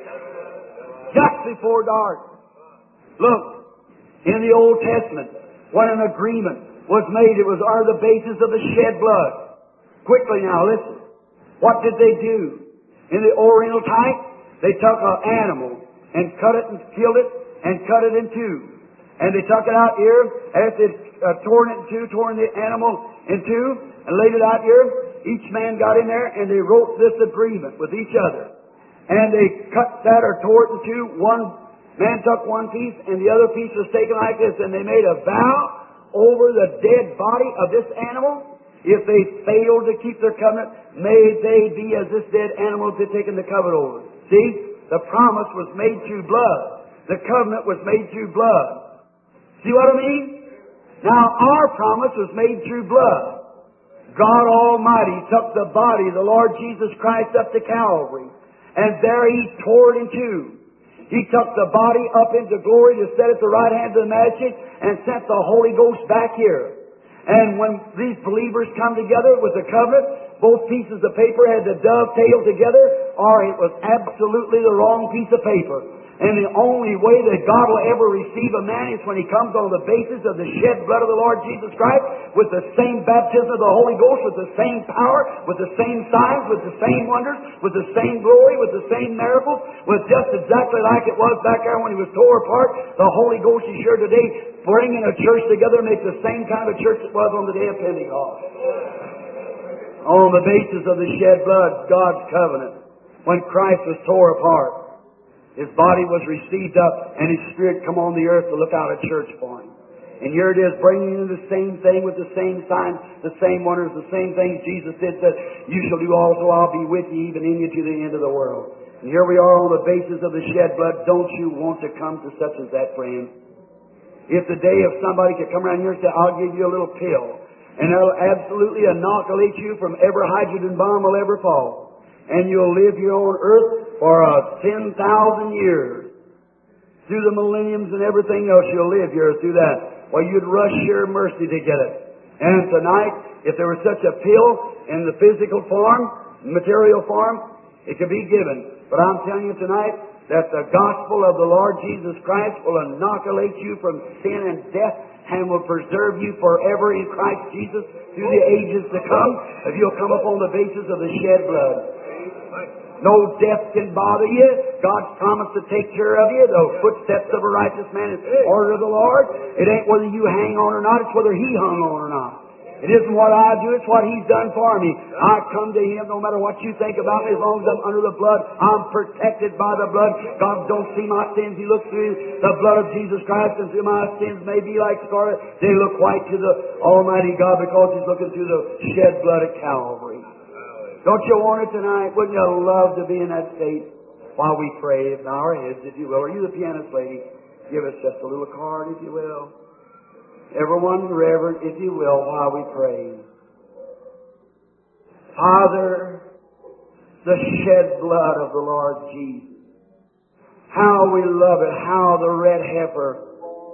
Just before dark. Look, in the Old Testament, when an agreement was made, it was under the basis of the shed blood. Quickly now, listen. What did they do? In the Oriental type, they took an animal and cut it and killed it and cut it in two. And they took it out here, as they uh, torn it in two, torn the animal in two, and laid it out here. Each man got in there and they wrote this agreement with each other. And they cut that or tore it in two. One man took one piece and the other piece was taken like this. And they made a vow over the dead body of this animal. If they failed to keep their covenant, may they be as this dead animal if they'd taken the covenant over. See, the promise was made through blood. The covenant was made through blood. See what I mean? Now, our promise was made through blood. God Almighty took the body of the Lord Jesus Christ up to Calvary, and there He tore it in two. He took the body up into glory to set at the right hand of the Majesty and sent the Holy Ghost back here. And when these believers come together with the covenant, both pieces of paper had to dovetail together, or it was absolutely the wrong piece of paper. And the only way that God will ever receive a man is when he comes on the basis of the shed blood of the Lord Jesus Christ, with the same baptism of the Holy Ghost, with the same power, with the same signs, with the same wonders, with the same glory, with the same miracles, with just exactly like it was back there when he was tore apart. The Holy Ghost is here today, bringing a church together, make the same kind of church it was on the day of Pentecost. On the basis of the shed blood, God's covenant. When Christ was tore apart, His body was received up, and His Spirit come on the earth to look out a church for Him. And here it is, bringing you the same thing with the same signs, the same wonders, the same things Jesus did, said, you shall do also, I'll be with you, even in you to the end of the world. And here we are on the basis of the shed blood. Don't you want to come to such as that, friend? If today if somebody could come around here and say, I'll give you a little pill, and it'll absolutely inoculate you from every hydrogen bomb will ever fall, and you'll live here on earth for uh, ten thousand years, through the millenniums and everything else, you'll live here through that. Well, you'd rush your mercy to get it. And tonight, if there was such a pill in the physical form, material form, it could be given. But I'm telling you tonight that the gospel of the Lord Jesus Christ will inoculate you from sin and death and will preserve you forever in Christ Jesus through the ages to come if you'll come upon the basis of the shed blood. No death can bother you. God's promised to take care of you. The footsteps of a righteous man is order of the Lord. It ain't whether you hang on or not, it's whether He hung on or not. It isn't what I do, it's what He's done for me. I come to Him no matter what you think about me, as long as I'm under the blood, I'm protected by the blood. God don't see my sins. He looks through the blood of Jesus Christ, and through my sins may be like scarlet. They look white to the Almighty God because He's looking through the shed blood of Calvary. Don't you want it tonight? Wouldn't you love to be in that state? While we pray, bow our heads, if you will. Are you the pianist lady? Give us just a little card, if you will. Everyone reverent, if you will, while we pray. Father, the shed blood of the Lord Jesus. How we love it. How the red heifer,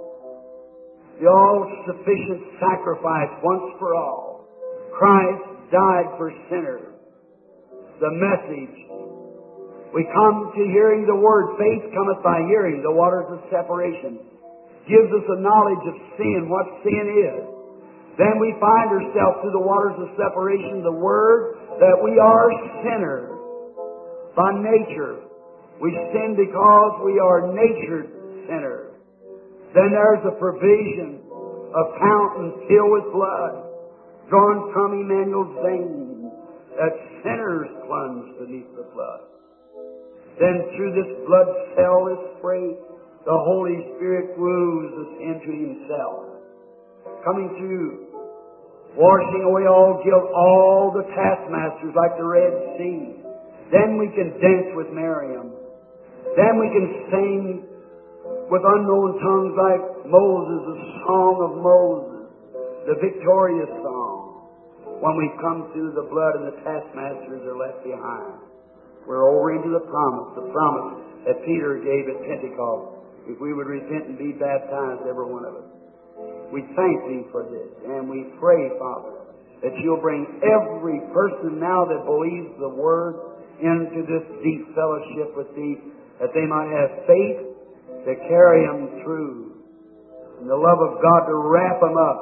the all-sufficient sacrifice once for all. Christ died for sinners. The message. We come to hearing the Word. Faith cometh by hearing. The waters of separation. Gives us a knowledge of sin, what sin is. Then we find ourselves through the waters of separation, the Word, that we are sinners by nature. We sin because we are natured sinners. Then there's a provision of fountains filled with blood, drawn from Emmanuel's veins, that sinners plunge beneath the flood. Then through this blood cell, this freight, the Holy Spirit woos us into Himself. Coming through, washing away all guilt, all the taskmasters like the Red Sea. Then we can dance with Miriam. Then we can sing with unknown tongues like Moses, the song of Moses, the victorious song. When we come through the blood and the taskmasters are left behind. We're over into the promise, the promise that Peter gave at Pentecost. If we would repent and be baptized, every one of us. We thank Thee for this, and we pray, Father, that You'll bring every person now that believes the Word into this deep fellowship with Thee, that they might have faith to carry them through, and the love of God to wrap them up.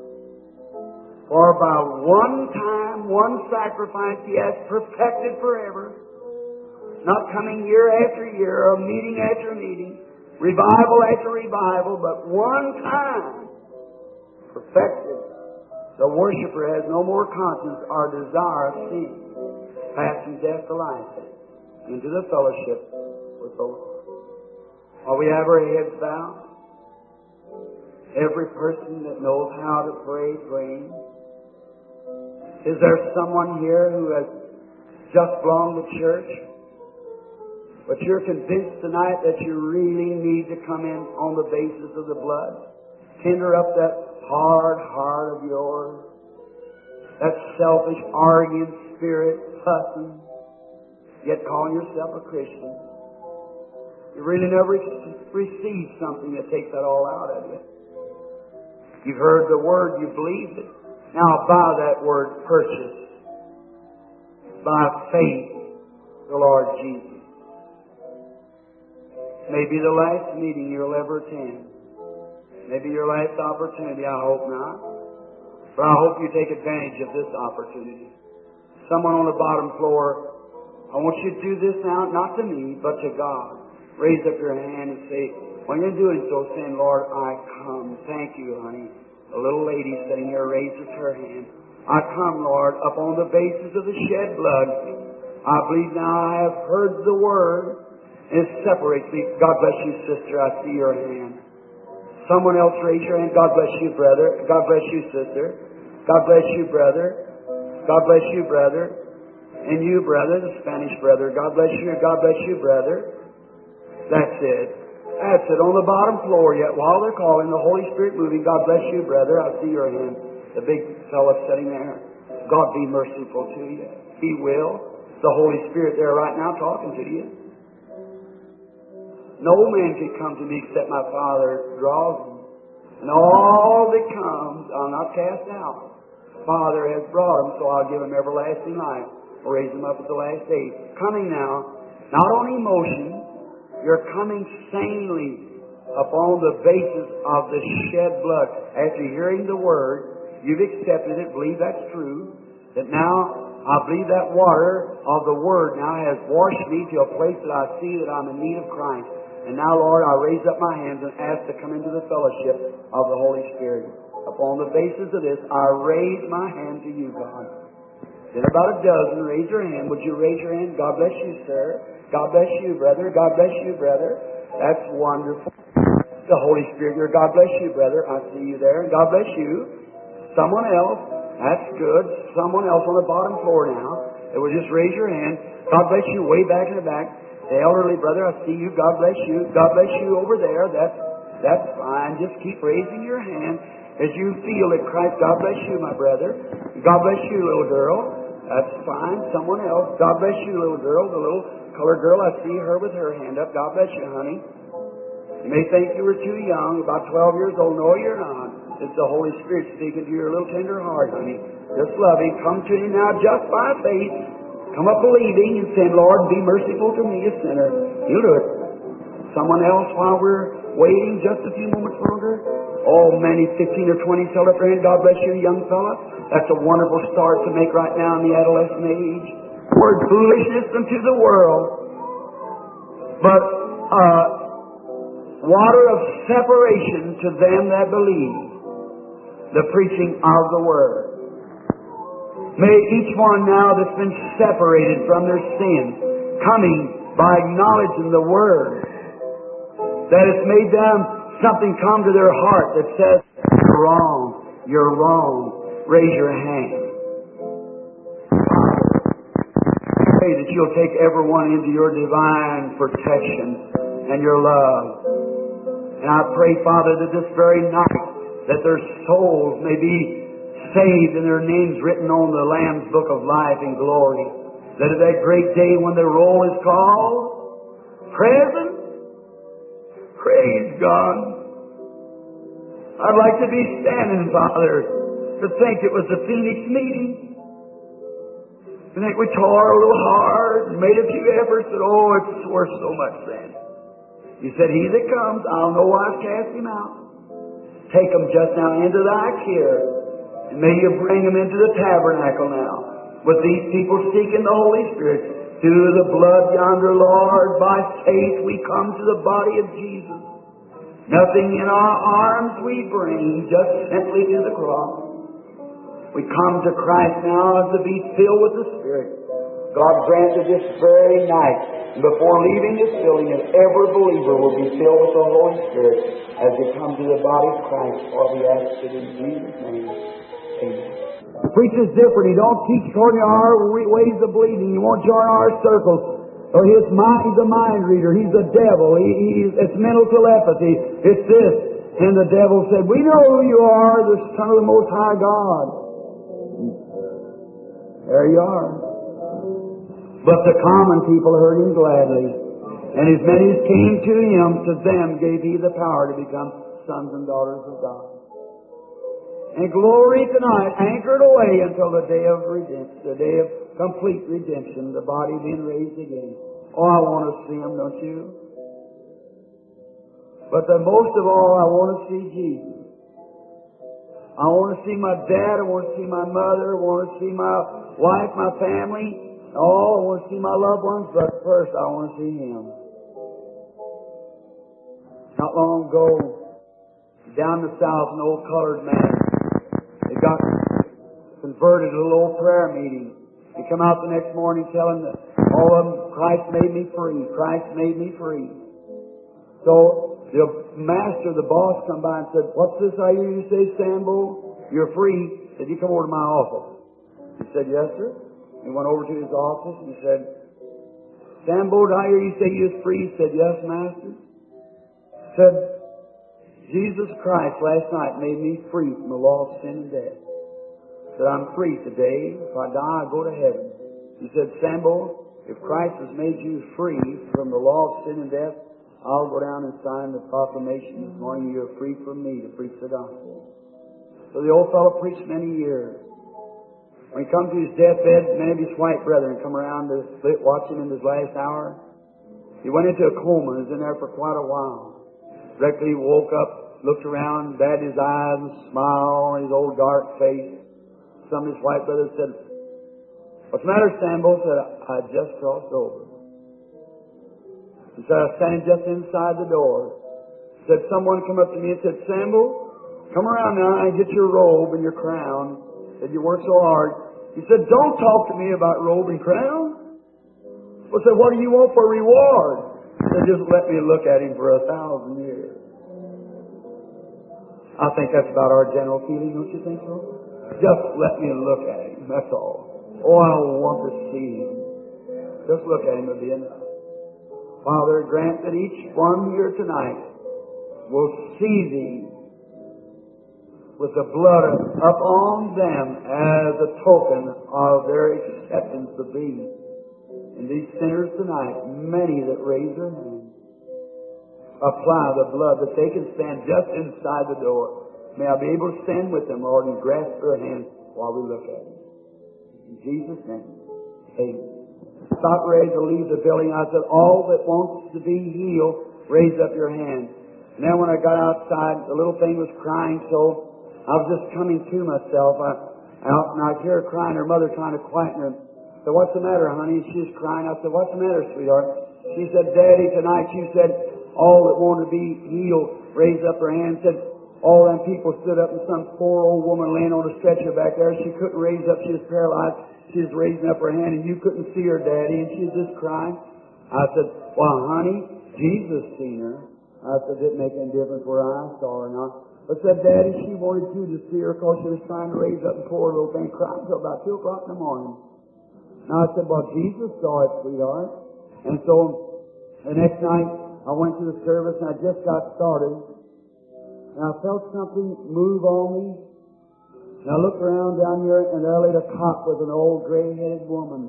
For by one time, one sacrifice, He has perfected forever. Not coming year after year, or meeting after meeting, revival after revival, but one time perfected. The worshiper has no more conscience or desire of sin, passing death to life, into the fellowship with the Lord. While we have our heads bowed, every person that knows how to pray, praying. Is there someone here who has just belonged to church, but you're convinced tonight that you really need to come in on the basis of the blood? Tender up that hard heart of yours, that selfish, arguing spirit, fussing, yet calling yourself a Christian. You really never received something that takes that all out of you. You've heard the Word, you believed it. Now by that word, purchase, by faith, the Lord Jesus. Maybe the last meeting you'll ever attend. Maybe your last opportunity, I hope not. But I hope you take advantage of this opportunity. Someone on the bottom floor, I want you to do this now, not to me, but to God. Raise up your hand and say, when you're doing so, saying, Lord, I come. Thank you, honey. A little lady sitting here raises her hand. I come, Lord, upon the basis of the shed blood. I believe now I have heard the Word. It separates me. God bless you, sister. I see your hand. Someone else raise your hand. God bless you, brother. God bless you, sister. God bless you, brother. God bless you, brother. And you, brother, the Spanish brother. God bless you. God bless you, brother. That's it. That's it. On the bottom floor yet, while they're calling, the Holy Spirit moving. God bless you, brother. I see your hand. The big fellow sitting there. God be merciful to you. He will. The Holy Spirit there right now talking to you. No man can come to me except my Father draws him. And all that comes, I'll not cast out. Father has brought him, so I'll give him everlasting life. I'll raise him up at the last day. Coming now, not on emotion, you're coming sanely upon the basis of the shed blood. After hearing the Word, you've accepted it, believe that's true, that now I believe that water of the Word now has washed me to a place that I see that I'm in need of Christ. And now, Lord, I raise up my hands and ask to come into the fellowship of the Holy Spirit. Upon the basis of this, I raise my hand to you, God. Then about a dozen, raise your hand. Would you raise your hand? God bless you, sir. God bless you, brother. God bless you, brother. That's wonderful. The Holy Spirit here. God bless you, brother. I see you there. God bless you. Someone else. That's good. Someone else on the bottom floor now. It will just raise your hand. God bless you way back in the back. The elderly brother, I see you. God bless you. God bless you over there. That's, that's fine. Just keep raising your hand as you feel it. Christ, God bless you, my brother. God bless you, little girl. That's fine. Someone else. God bless you, little girl. The little colored girl, I see her with her hand up. God bless you, honey. You may think you were too young, about twelve years old. No, you're not. It's the Holy Spirit speaking to your little tender heart, honey. Just love Him. Come to Him now just by faith. Come up believing and saying, Lord, be merciful to me, a sinner. He'll do it. Someone else, while we're waiting just a few moments longer. Oh, many fifteen or twenty held up their hand. God bless you, young fella. That's a wonderful start to make right now in the adolescent age. Word foolishness unto the world. But uh, water of separation to them that believe. The preaching of the Word. May each one now that's been separated from their sins, coming by acknowledging the Word, that it's made them something come to their heart that says, you're wrong, you're wrong. Raise your hand. I pray that you'll take everyone into your divine protection and your love. And I pray, Father, that this very night, that their souls may be saved and their names written on the Lamb's book of life in glory. That at that great day when the roll is called, present, praise God. I'd like to be standing, Father, to think it was the Phoenix meeting. To think we tore a little hard and made a few efforts, but oh, it's worth so much then. You said, He that comes, I'll know why I've cast him out. Take them just now into thy care. And may you bring them into the tabernacle now. With these people seeking the Holy Spirit. Through the blood yonder, Lord, by faith we come to the body of Jesus. Nothing in our arms we bring, just simply to the cross. We come to Christ now to be filled with the Spirit. God grant that this very night, and before leaving this building, that every believer will be filled with the Holy Spirit as they come to the body of Christ. For we ask it in Jesus' name. Amen. The preacher's different. He don't teach according to our ways of believing. He won't join our circles. Or his mind, he's a mind reader. He's the devil. He, he's, it's mental telepathy. It's this. And the devil said, we know who you are, the Son of the Most High God. There you are. But the common people heard him gladly. And as many as came to him, to them gave he the power to become sons and daughters of God. And glory tonight anchored away until the day of redemption, the day of complete redemption, the body being raised again. Oh, I want to see Him, don't you? But the most of all, I want to see Jesus. I want to see my dad, I want to see my mother, I want to see my wife, my family. Oh, I want to see my loved ones, but first I want to see Him. Not long ago, down the south, an old colored man, they got converted at a little old prayer meeting. They come out the next morning telling that all of them, Christ made me free. Christ made me free. So the master, the boss, come by and said, "What's this I hear you say, Sambo? You're free." He said, "You come over to my office." He said, "Yes, sir." He went over to his office and he said, "Sambo, did I hear you say you're free?" He said, "Yes, master." He said, "Jesus Christ last night made me free from the law of sin and death. That I'm free today. If I die, I go to heaven." He said, "Sambo, if Christ has made you free from the law of sin and death, I'll go down and sign the proclamation this morning. You're free from me to preach the gospel." So the old fellow preached many years. When he come to his deathbed, many of his white brethren come around to watch him in his last hour. He went into a coma and was in there for quite a while. Directly he woke up, looked around, batted his eyes and smiled on his old dark face. Some of his white brothers said, "What's the matter, Sambo?" Said, "I just crossed over." He said, "I was standing just inside the door." He said, "Someone come up to me and said, 'Sambo, come around now and get your robe and your crown.' Said, 'You work so hard.'" He said, "Don't talk to me about robe and crown." I said, "What do you want for reward?" He said, "Just let me look at him for a thousand years." I think that's about our general feeling, don't you think so? Just let me look at him, that's all. Oh, I want to see him. Just look at him would be enough. Father, grant that each one here tonight will see Thee with the blood up on them as a token of their acceptance of Thee. And these sinners tonight, many that raise their hands, apply the blood that they can stand just inside the door. May I be able to stand with them, Lord, and grasp their hands while we look at them. In Jesus' name, amen. Stop ready to leave the building. I said, all that wants to be healed, raise up your hand. And then when I got outside, the little thing was crying, so I was just coming to myself. I, out, and I hear her crying, her mother trying to quieten her. I said, "What's the matter, honey?" And she was crying. I said, "What's the matter, sweetheart?" She said, "Daddy, tonight you said all that wanted to be healed, raise up her hand." Said, all them people stood up and some poor old woman laying on a stretcher back there. She couldn't raise up. She was paralyzed. She was raising up her hand and you couldn't see her, Daddy. And she was just crying. I said, "Well, honey, Jesus seen her." I said, "It didn't make any difference where I saw her or not." But said, "Daddy, she wanted you to see her because she was trying to raise up and poor little thing crying until about two o'clock in the morning." And I said, "Well, Jesus saw it, sweetheart." And so the next night I went to the service and I just got started. And I felt something move on me. And I looked around down here, and there laid a cot with an old gray-headed woman.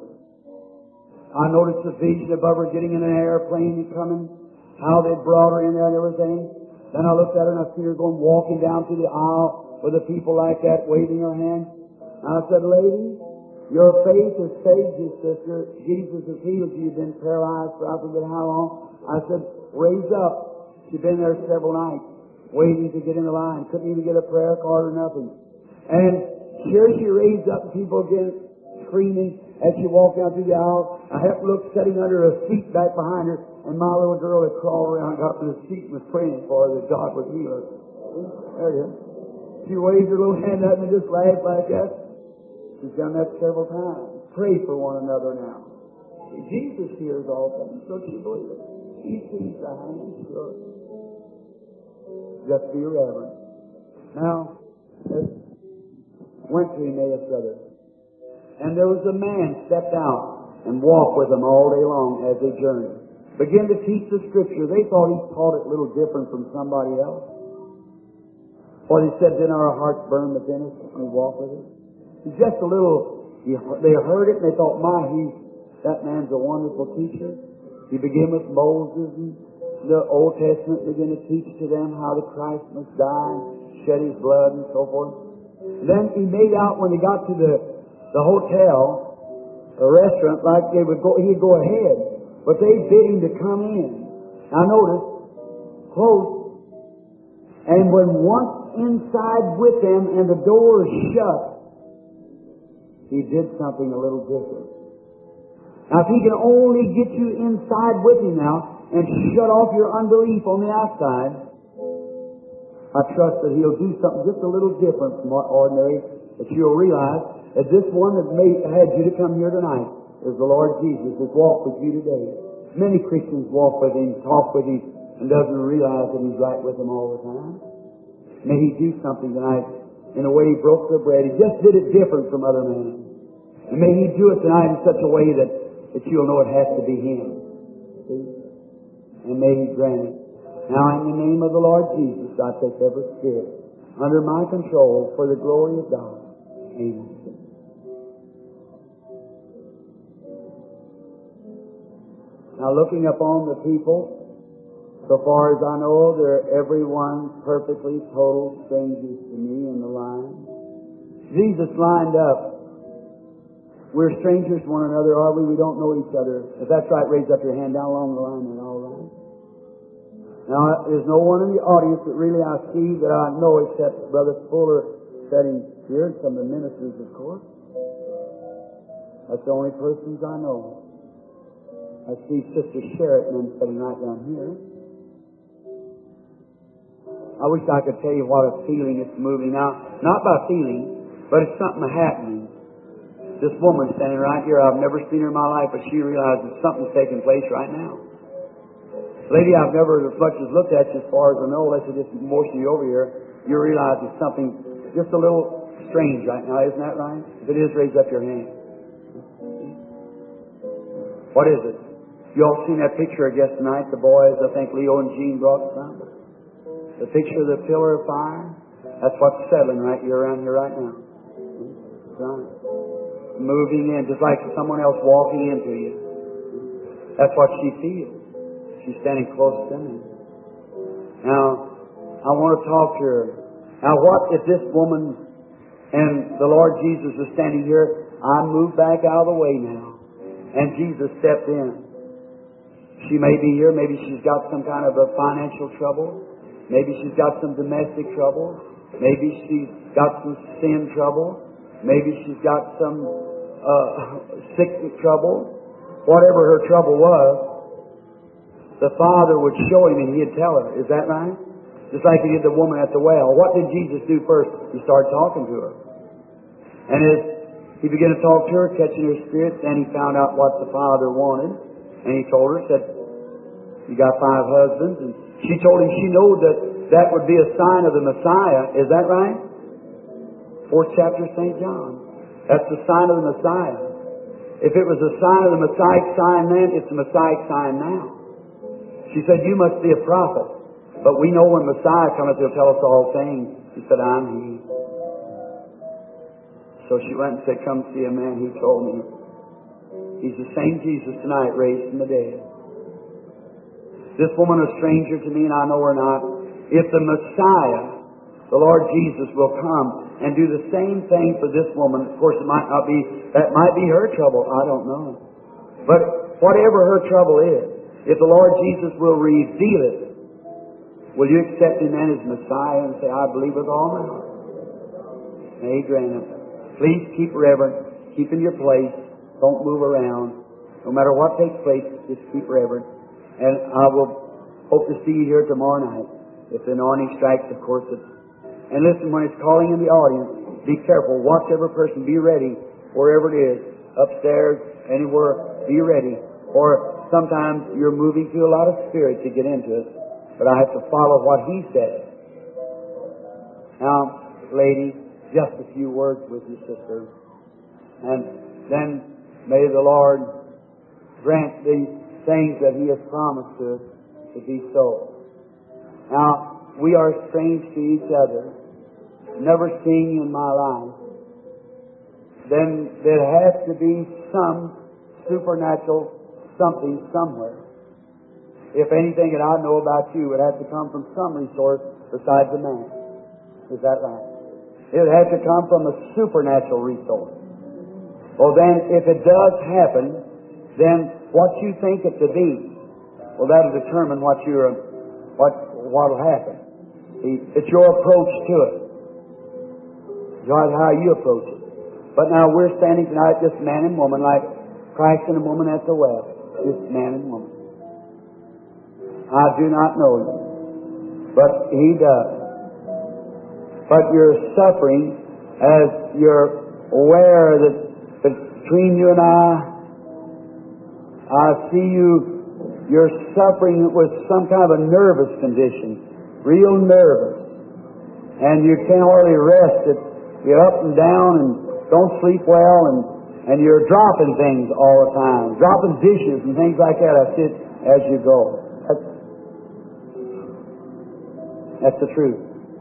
I noticed a vision above her getting in an airplane and coming, how they brought her in there and everything. Then I looked at her, and I see her going walking down through the aisle with the people like that, waving her hand. And I said, "Lady, your faith has saved you, sister. Jesus has healed you. You've been paralyzed for I forget how long." I said, "Raise up." She'd been there several nights, waiting to get in the line. Couldn't even get a prayer card or nothing. And here she raised up, and people again screaming as she walked down through the aisle. I happened to look sitting under a seat back behind her, and my little girl had crawled around, got to the seat, and was praying for her that God would heal her. There it is. She waved her little hand up and just laughed like that. She's done that several times. Pray for one another now. Jesus hears all things. Don't you believe it? He sees the hands. Sure. Just be reverent. Now, let's went to Emmaus Brothers. And there was a man stepped out and walked with them all day long as they journeyed. Began to teach the Scripture. They thought he taught it a little different from somebody else. Or he said, "Then our hearts burn within us when we walk with us." It's just a little, they heard it and they thought, "My, he's, that man's a wonderful teacher." He began with Moses and the Old Testament, began to teach to them how the Christ must die and shed his blood and so forth. Then he made out when they got to the, the hotel, a restaurant, like they would go, he'd go ahead. But they bid him to come in. Now notice, close. And when once inside with them and the door is shut, he did something a little different. Now if he can only get you inside with him now and shut off your unbelief on the outside, I trust that he'll do something just a little different from what ordinary, that you'll realize that this one that made, had you to come here tonight is the Lord Jesus that's walked with you today. Many Christians walk with Him, talk with Him, and doesn't realize that He's right with them all the time. May He do something tonight in the way He broke the bread. He just did it different from other men. And may He do it tonight in such a way that, that you'll know it has to be Him. See? And may He grant it. Now, in the name of the Lord Jesus, I take every spirit under my control for the glory of God. Amen. Now, looking upon the people, so far as I know, they're everyone perfectly total strangers to me in the line. Jesus lined up. We're strangers to one another, are we? We don't know each other. If that's right, raise up your hand down along the line, then all right. Now, there's no one in the audience that really I see that I know except Brother Fuller sitting here and some of the ministers, of course. That's the only persons I know. I see Sister Sheraton sitting right down here. I wish I could tell you what a feeling it's moving now. Not by feeling, but it's something happening. This woman standing right here, I've never seen her in my life, but she realizes something's taking place right now. Lady I've never as much as looked at you as far as I know, unless I just motion you over here, you realize it's something just a little strange right now, isn't that right? If it is, raise up your hand. What is it? You all seen that picture, I guess, tonight? The boys, I think Leo and Jean brought some. The picture of the pillar of fire? That's what's settling right here around here right now. Right. Moving in, just like someone else walking into you. That's what she feels. She's standing close to me. Now, I want to talk to her. Now, what if this woman and the Lord Jesus was standing here? I moved back out of the way now. And Jesus stepped in. She may be here. Maybe she's got some kind of a financial trouble. Maybe she's got some domestic trouble. Maybe she's got some sin trouble. Maybe she's got some uh, sickness trouble. Whatever her trouble was, the Father would show him and He'd tell her. Is that right? Just like He did the woman at the well. What did Jesus do first? He started talking to her. And as He began to talk to her, catching her spirit, then He found out what the Father wanted. And He told her, said, you got five husbands. And she told him she knew that that would be a sign of the Messiah. Is that right? Fourth chapter of Saint John. That's the sign of the Messiah. If it was a sign of the Messiah sign then, it's the Messiah sign now. She said, you must be a prophet. But we know when Messiah cometh, He'll tell us all things. He said, I'm He. So she went and said, come see a man who told me. He's the same Jesus tonight, raised from the dead. This woman is a stranger to me, and I know her not. If the Messiah, the Lord Jesus, will come and do the same thing for this woman, of course it might not be, that might be her trouble. I don't know. But whatever her trouble is, if the Lord Jesus will reveal it, will you accept Him then as Messiah and say, I believe with all my heart? May He grant it. Please keep reverent. Keep in your place. Don't move around. No matter what takes place, just keep reverent. And I will hope to see you here tomorrow night. If the anointing strikes, of course it's... And listen, when it's calling in the audience, be careful. Watch every person. Be ready wherever it is. Upstairs, anywhere, be ready. Or sometimes you're moving through a lot of spirit to get into it, but I have to follow what He says. Now, lady, just a few words with you, sister. And then may the Lord grant these things that He has promised to us to be so. Now, we are strange to each other, never seen you in my life. Then there has to be some supernatural something somewhere. If anything that I know about you, it has to come from some resource besides a man. Is that right? It has to come from a supernatural resource. Well then, if it does happen, then what you think it to be, well that'll determine what you're, what, what'll happen. See, it's your approach to it. Not how you approach it. But now we're standing tonight, just man and woman, like Christ and a woman at the well. Just man and woman. I do not know you, but He does. But you're suffering as you're aware that between you and I, I see you, you're suffering with some kind of a nervous condition, real nervous. And you can't hardly rest it. You're up and down and don't sleep well, and, and you're dropping things all the time, dropping dishes and things like that. I see it as you go. That's, that's the truth.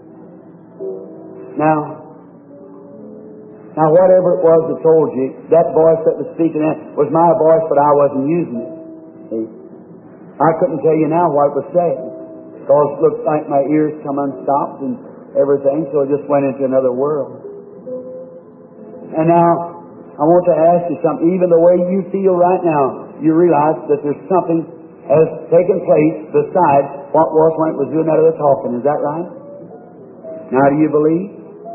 Now, now whatever it was that told you, that voice that was speaking that was my voice, but I wasn't using it. See? I couldn't tell you now what it was saying, because it looked like my ears come unstopped and everything, so it just went into another world. And now, I want to ask you something. Even the way you feel right now, you realize that there's something has taken place besides what was when it was doing that other talking. Is that right? Now, do you believe?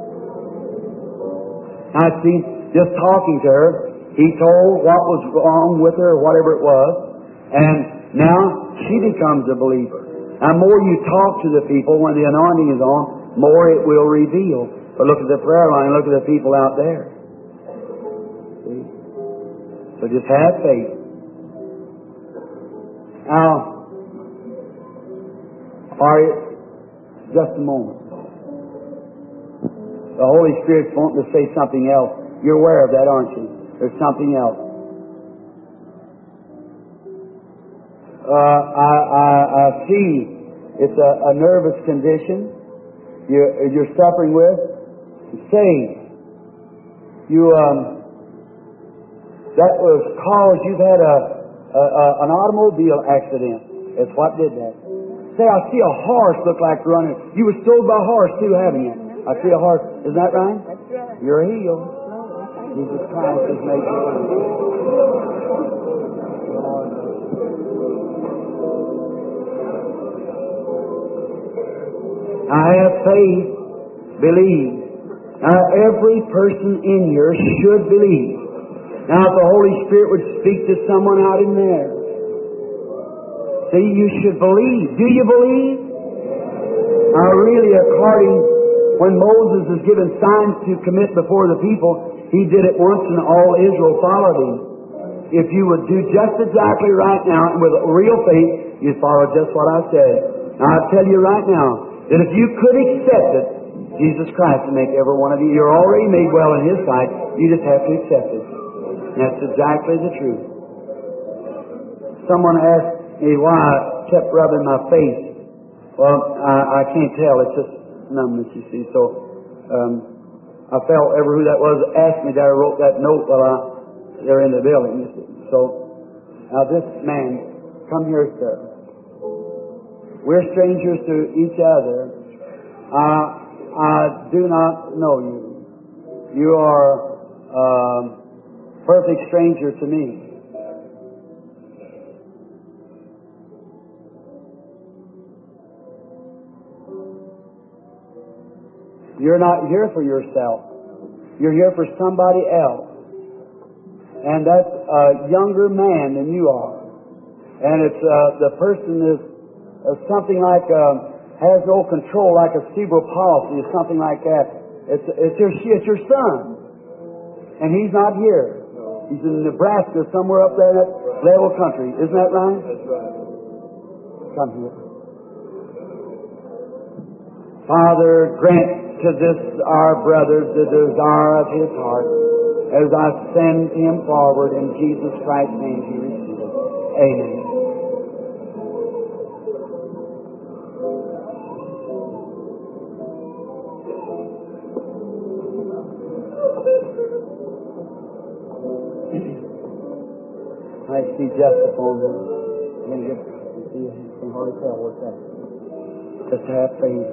Now, see, just talking to her, he told what was wrong with her, or whatever it was, and now she becomes a believer. And more you talk to the people when the anointing is on, more it will reveal. But look at the prayer line, look at the people out there. See? So just have faith. Now, are you, just a moment. The Holy Spirit's wanting to say something else. You're aware of that, aren't you? There's something else. Uh, I, I, I see it's a, a nervous condition you're, you're suffering with. Say, you, um, that was caused, you've had a, a, a an automobile accident. That's what did that. Say, I see a horse look like running. You were stole by a horse too, haven't you? I see a horse. Isn't that right? That's right. You're healed. Jesus Christ has made you well. I have faith. Believe. Now, every person in here should believe. Now, if the Holy Spirit would speak to someone out in there, see, you should believe. Do you believe? Now, really, according when Moses was given signs to commit before the people, he did it once and all Israel followed him. If you would do just exactly right now and with real faith, you'd follow just what I said. Now, I tell you right now that if you could accept it, Jesus Christ will make every one of you. You're already made well in His sight. You just have to accept it. And that's exactly the truth. Someone asked me why I kept rubbing my face. Well, I, I can't tell. It's just numbness, you see. So um, I felt ever who that was asked me that. I wrote that note while I, they're in the building. You see. So now this man, come here, sir. We're strangers to each other. Uh, I do not know you. You are a perfect stranger to me. You're not here for yourself. You're here for somebody else. And that's a younger man than you are. And it's uh, the person is uh, something like um, has no control, like a cerebral palsy or something like that. It's it's your it's your son, and he's not here. He's in Nebraska, somewhere up there in that level country. Isn't that right? That's right. Come here, Father. Grant to this our brother the desire of his heart, as I send him forward in Jesus Christ's name. He receives it. Amen. I see just upon him. I'm going to get to see you can hardly tell what's that. Just have faith.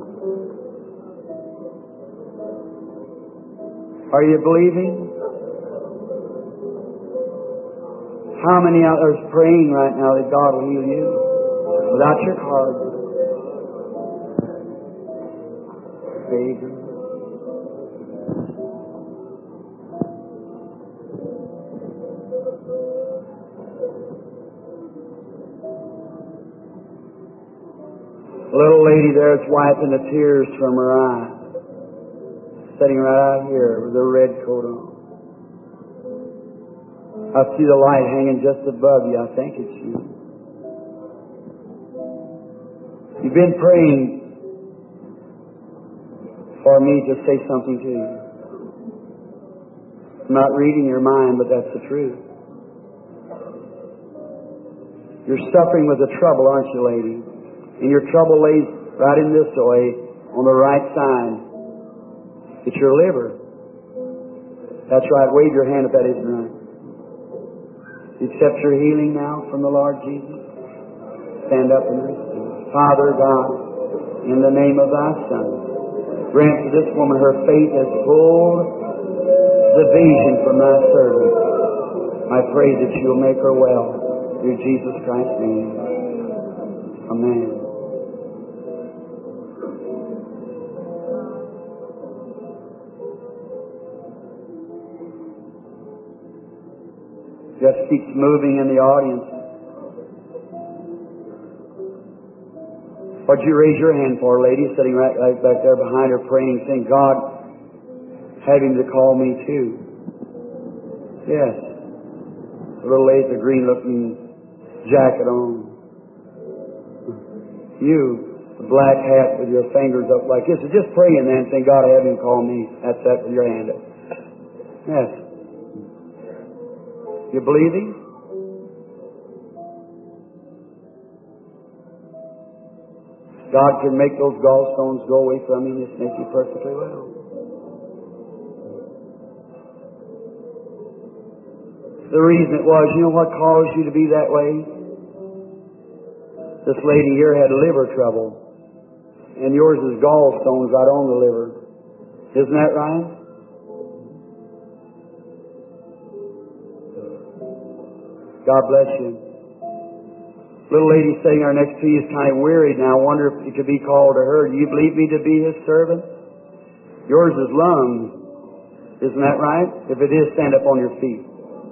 Are you believing? How many out there is praying right now that God will heal you? Without your card. Savior. A little lady there is wiping the tears from her eyes. sitting right out here with a red coat on. I see the light hanging just above you. I think it's you. You've been praying for me to say something to you. I'm not reading your mind, but that's the truth. You're suffering with a trouble, aren't you, lady? And your trouble lays right in this way, on the right side. It's your liver. That's right. Wave your hand if that isn't right. Accept your healing now from the Lord Jesus. Stand up and receive. Father God, in the name of thy Son, grant to this woman her faith has pulled the vision from thy servant. I pray that you'll make her well. Through Jesus Christ's name. Amen. Just keeps moving in the audience. What'd you raise your hand for, lady, sitting right, right back there behind her praying, saying, God, have him to call me too. Yes. A little lady with a green looking jacket on. You, the black hat with your fingers up like this. So just praying then, saying, God, have him call me. That's that with your hand up. Yes. You believe him? God can make those gallstones go away from you and just make you perfectly well. The reason it was, you know what caused you to be that way? This lady here had liver trouble. And yours is gallstones right on the liver. Isn't that right? God bless you. Little lady sitting there next to you is kind of wearied now. I wonder if it could be called to her. Do you believe me to be his servant? Yours is lungs. Isn't that right? If it is, stand up on your feet.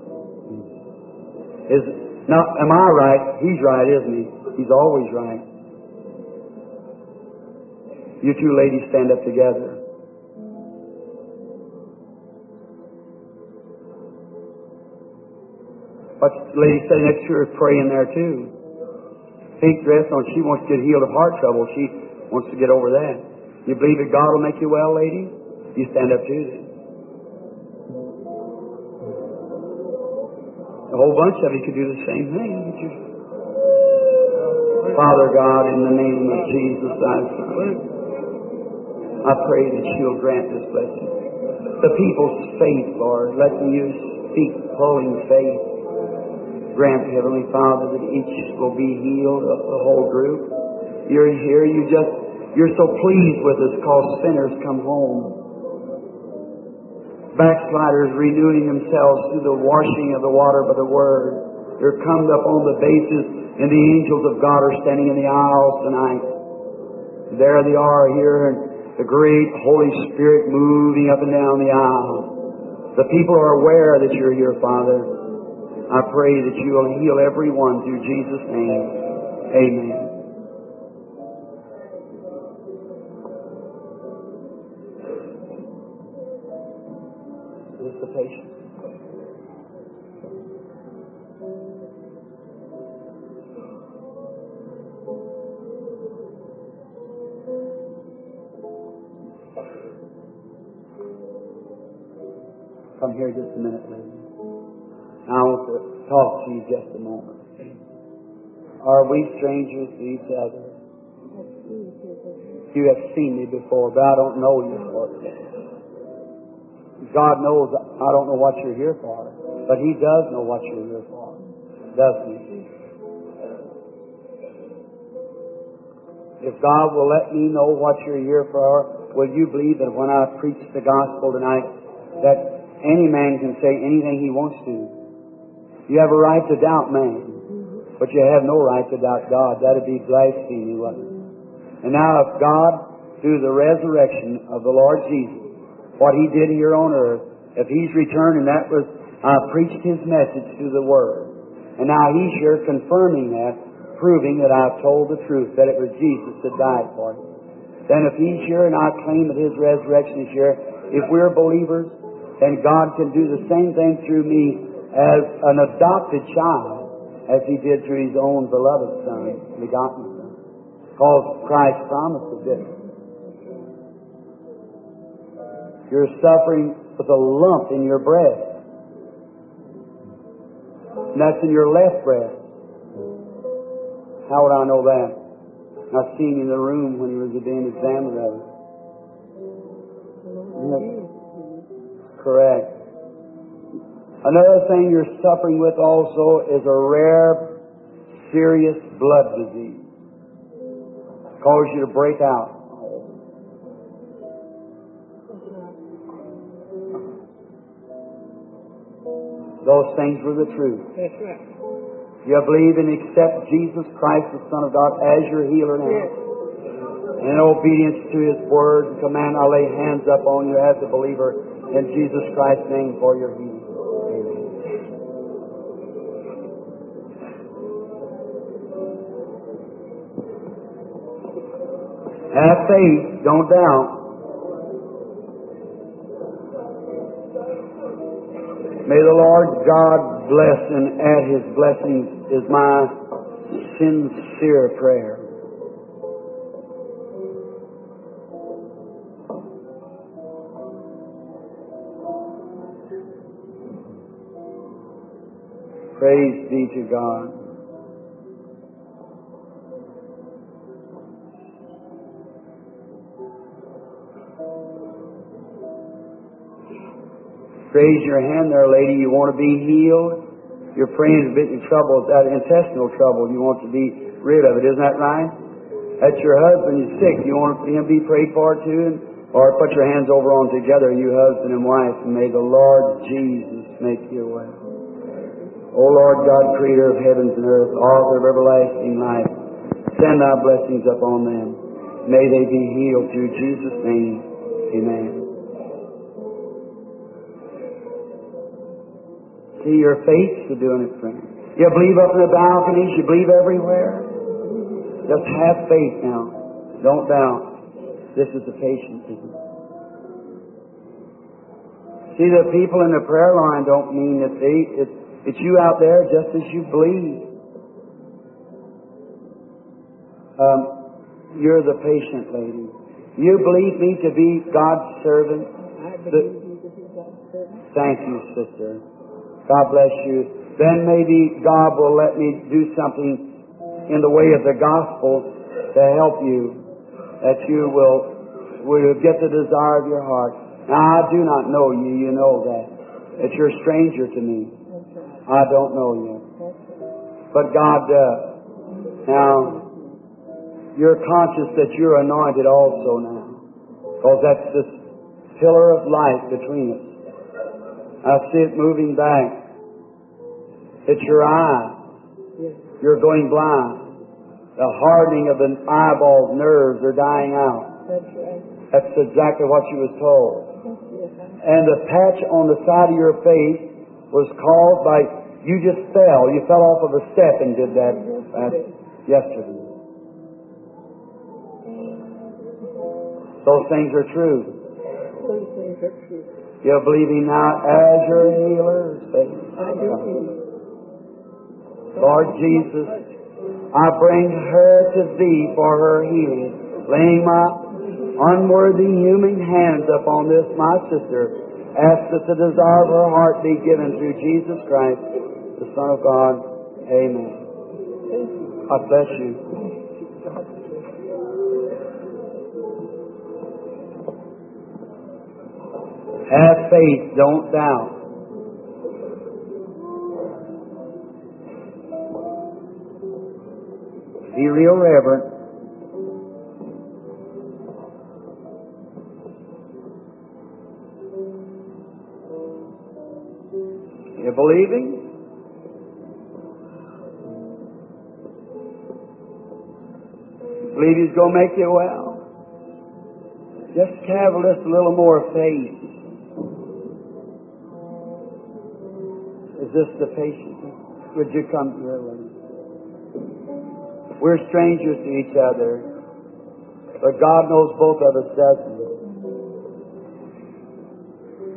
Is now, am I right? He's right, isn't he? He's always right. You two ladies stand up together. What's the lady sitting next to her is praying there too. Pink dress on. She wants to get healed of heart trouble. She wants to get over that. You believe that God will make you well, lady? You stand up too then. A whole bunch of you could do the same thing. You? Father God, in the name of Jesus, thy Son, I pray that you'll grant this blessing. The people's faith, Lord, letting you speak pulling faith. Grant, Heavenly Father, that each will be healed of the whole group. You're here, you just, you're so pleased with us because sinners come home. Backsliders renewing themselves through the washing of the water by the Word. They're come up on the bases, and the angels of God are standing in the aisles tonight. There they are here, and the great Holy Spirit moving up and down the aisle. The people are aware that you're here, Father. I pray that you will heal everyone through Jesus' name. Amen. Is this the patient? Come here just a minute, lady. I want to talk to you just a moment. Are we strangers to each other? You have seen me before, but I don't know you for today. God knows I don't know what you're here for, but He does know what you're here for, doesn't He? If God will let me know what you're here for, will you believe that when I preach the gospel tonight, that any man can say anything he wants to? You have a right to doubt man, but you have no right to doubt God. That would be blasphemy, wouldn't it? And now if God, through the resurrection of the Lord Jesus, what He did here on earth, if He's returned, and that was, I uh, preached His message through the Word. And now He's here confirming that, proving that I've told the truth, that it was Jesus that died for Him. Then if He's here and I claim that His resurrection is here, if we're believers, then God can do the same thing through me as an adopted child as He did through His own beloved Son, begotten Son. Because Christ promised it. You're suffering with a lump in your breast. And that's in your left breast. How would I know that? I seen him in the room when he was being examined of it. That's correct. Another thing you're suffering with also is a rare, serious blood disease. It causes you to break out. Those things were the truth. That's right. You believe and accept Jesus Christ, the Son of God, as your healer now. Yes. And in obedience to His Word and command, I lay hands up on you as a believer in Jesus Christ's name for your healing. Have faith, don't doubt. May the Lord God bless and add His blessings is my sincere prayer. Praise be to God. Raise your hand there, lady. You want to be healed? You're praying a bit in trouble, that intestinal trouble. You want to be rid of it. Isn't that right? That's your husband is sick. You want him to be prayed for too? Or put your hands over on together, you husband and wife, and may the Lord Jesus make you well. O Lord God, creator of heavens and earth, author of everlasting life, send thy blessings upon them. May they be healed through Jesus' name. Amen. See, your faith's doing it, friend. You believe up in the balconies, you believe everywhere. Just have faith now. Don't doubt. This is the patient business. See, the people in the prayer line don't mean that they, it's, it's you out there just as you believe. Um, you're the patient lady. You believe me to be God's servant? I believe you to be God's servant. Thank you, sister. God bless you. Then maybe God will let me do something in the way of the gospel to help you, that you will, will get the desire of your heart. Now, I do not know you. You know that. That you're a stranger to me. I don't know you. But God does. Now, you're conscious that you're anointed also now. Because that's this pillar of light between us. I see it moving back. It's your eye. You're going blind. The hardening of the eyeball nerves are dying out. That's right. That's exactly what she was told. Yes, And the patch on the side of your face was caused by, you just fell. You fell off of a step and did that uh, yesterday. Those things are true. those things are true. You're believing now as your healer. I do believe. Lord Jesus, I bring her to Thee for her healing, laying my unworthy human hands upon this, my sister. Ask that the desire of her heart be given through Jesus Christ, the Son of God. Amen. God bless you. Have faith, don't doubt. Be real reverent. You believing? Believe He's going to make you well? Just have just a little more faith. Is this the patient? Would you come here with me? We're strangers to each other, but God knows both of us, doesn't He?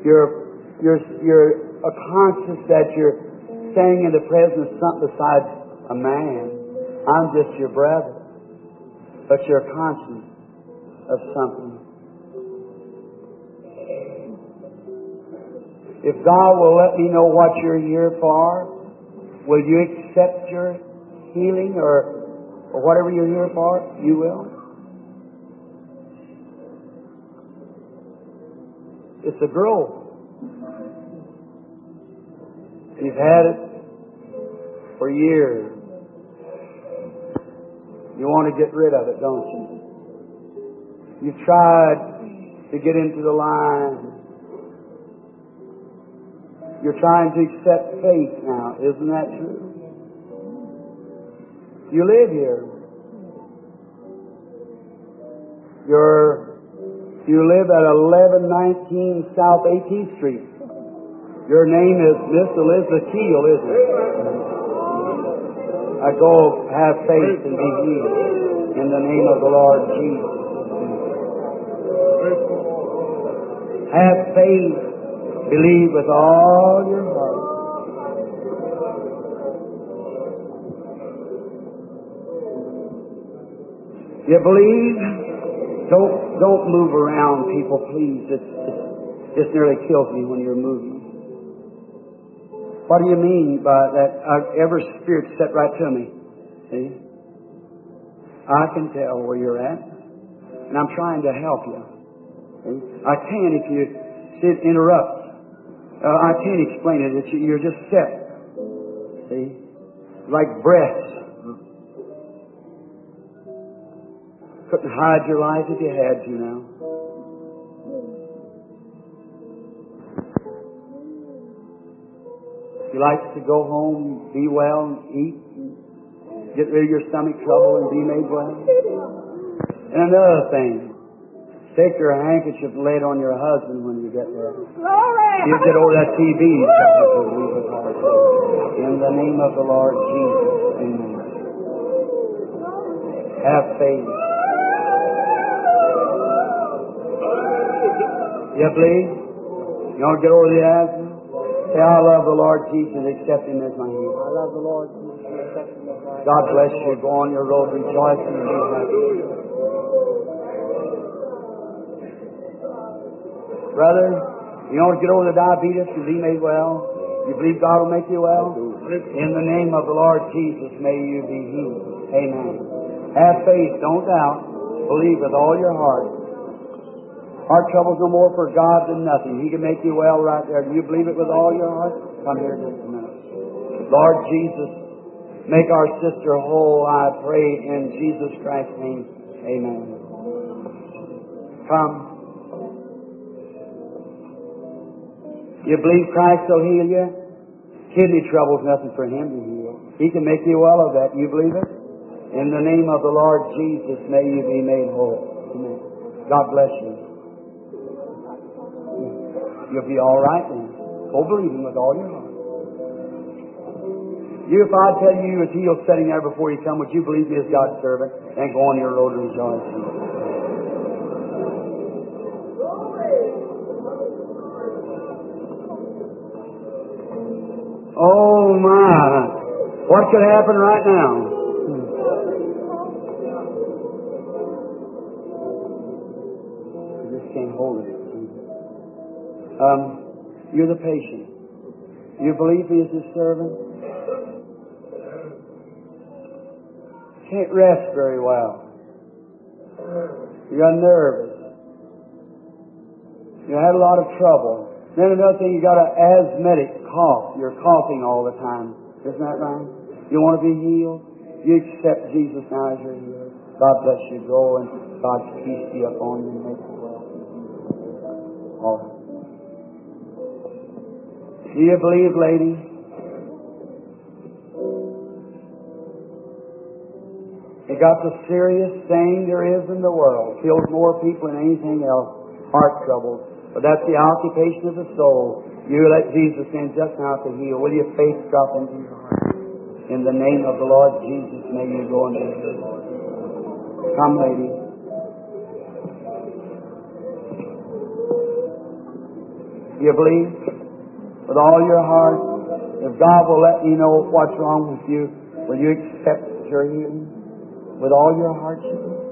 You're, you're, you're a conscious that you're standing in the presence of something besides a man. I'm just your brother. But you're conscious of something. If God will let me know what you're here for, will you accept your healing or, or whatever you're here for? You will. It's a growth. You've had it for years. You want to get rid of it, don't you? You've tried to get into the line. You're trying to accept faith now. Isn't that true? You live here. You're You live at eleven nineteen South eighteenth Street. Your name is Miss Elizabeth Keel, isn't it? I go have faith and be healed in the name of the Lord Jesus. Have faith. Believe with all your heart. You believe? Don't don't move around, people, please. It's, it's, it nearly kills me when you're moving. What do you mean by that? Uh, every spirit set right to me. See? I can tell where you're at, and I'm trying to help you. See? I can if you see it interrupts. Uh, I can't explain it. It's, you're just set. See? Like breaths. Couldn't hide your life if you had to now. You like to go home, be well, and eat, and get rid of your stomach trouble and be made well. And another thing, take your handkerchief and lay it on your husband when you get there. You get over that T B. In the name of the Lord Jesus, amen. Have faith. You believe? You want to get over the asthma? Say, I love the Lord Jesus and accept Him as my healer. I love the Lord Jesus and accept Him as my healer. God bless you. Go on your road rejoicing and be happy. Brother, you want to get over the diabetes and be made well? You believe God will make you well? In the name of the Lord Jesus, may you be healed. Amen. Have faith. Don't doubt. Believe with all your heart. Heart trouble's no more for God than nothing. He can make you well right there. Do you believe it with all your heart? Come here just a minute. Lord Jesus, make our sister whole, I pray, in Jesus Christ's name. Amen. Come. You believe Christ will heal you? Kidney trouble's nothing for Him to heal. He can make you well of that. You believe it? In the name of the Lord Jesus, may you be made whole. Amen. God bless you. You'll be all right then. Go believe Him with all your heart. You, if I tell you you was healed sitting there before you come, would you believe me as God's servant and go on your road to rejoicing? Oh my! What could happen right now? I just can't hold it. Um, you're the patient. You believe He is His servant? Can't rest very well. You're nervous. You had a lot of trouble. Then another thing, you got an asthmatic cough. You're coughing all the time. Isn't that right? You want to be healed? You accept Jesus now as your healer. God bless you. Go and God's peace be upon you and make you well. All right. Do you believe, lady? You got the serious thing there is in the world. Kills more people than anything else. Heart trouble. But that's the occupation of the soul. You let Jesus in just now to heal. Will your faith drop into your heart? In the name of the Lord Jesus, may you go and be healed. Come, lady. Do you believe? With all your heart, if God will let me know what's wrong with you, will you accept your healing? With all your heart, you will.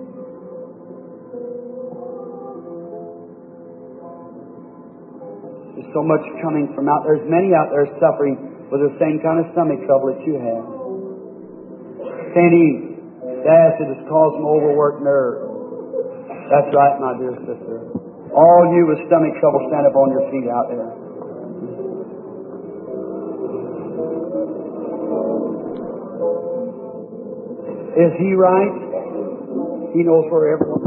There's so much coming from out there. There's many out there suffering with the same kind of stomach trouble that you have. Can't eat. The acid has caused them overworked nerves. That's right, my dear sister. All you with stomach trouble, stand up on your feet out there. Is he right? He knows where everyone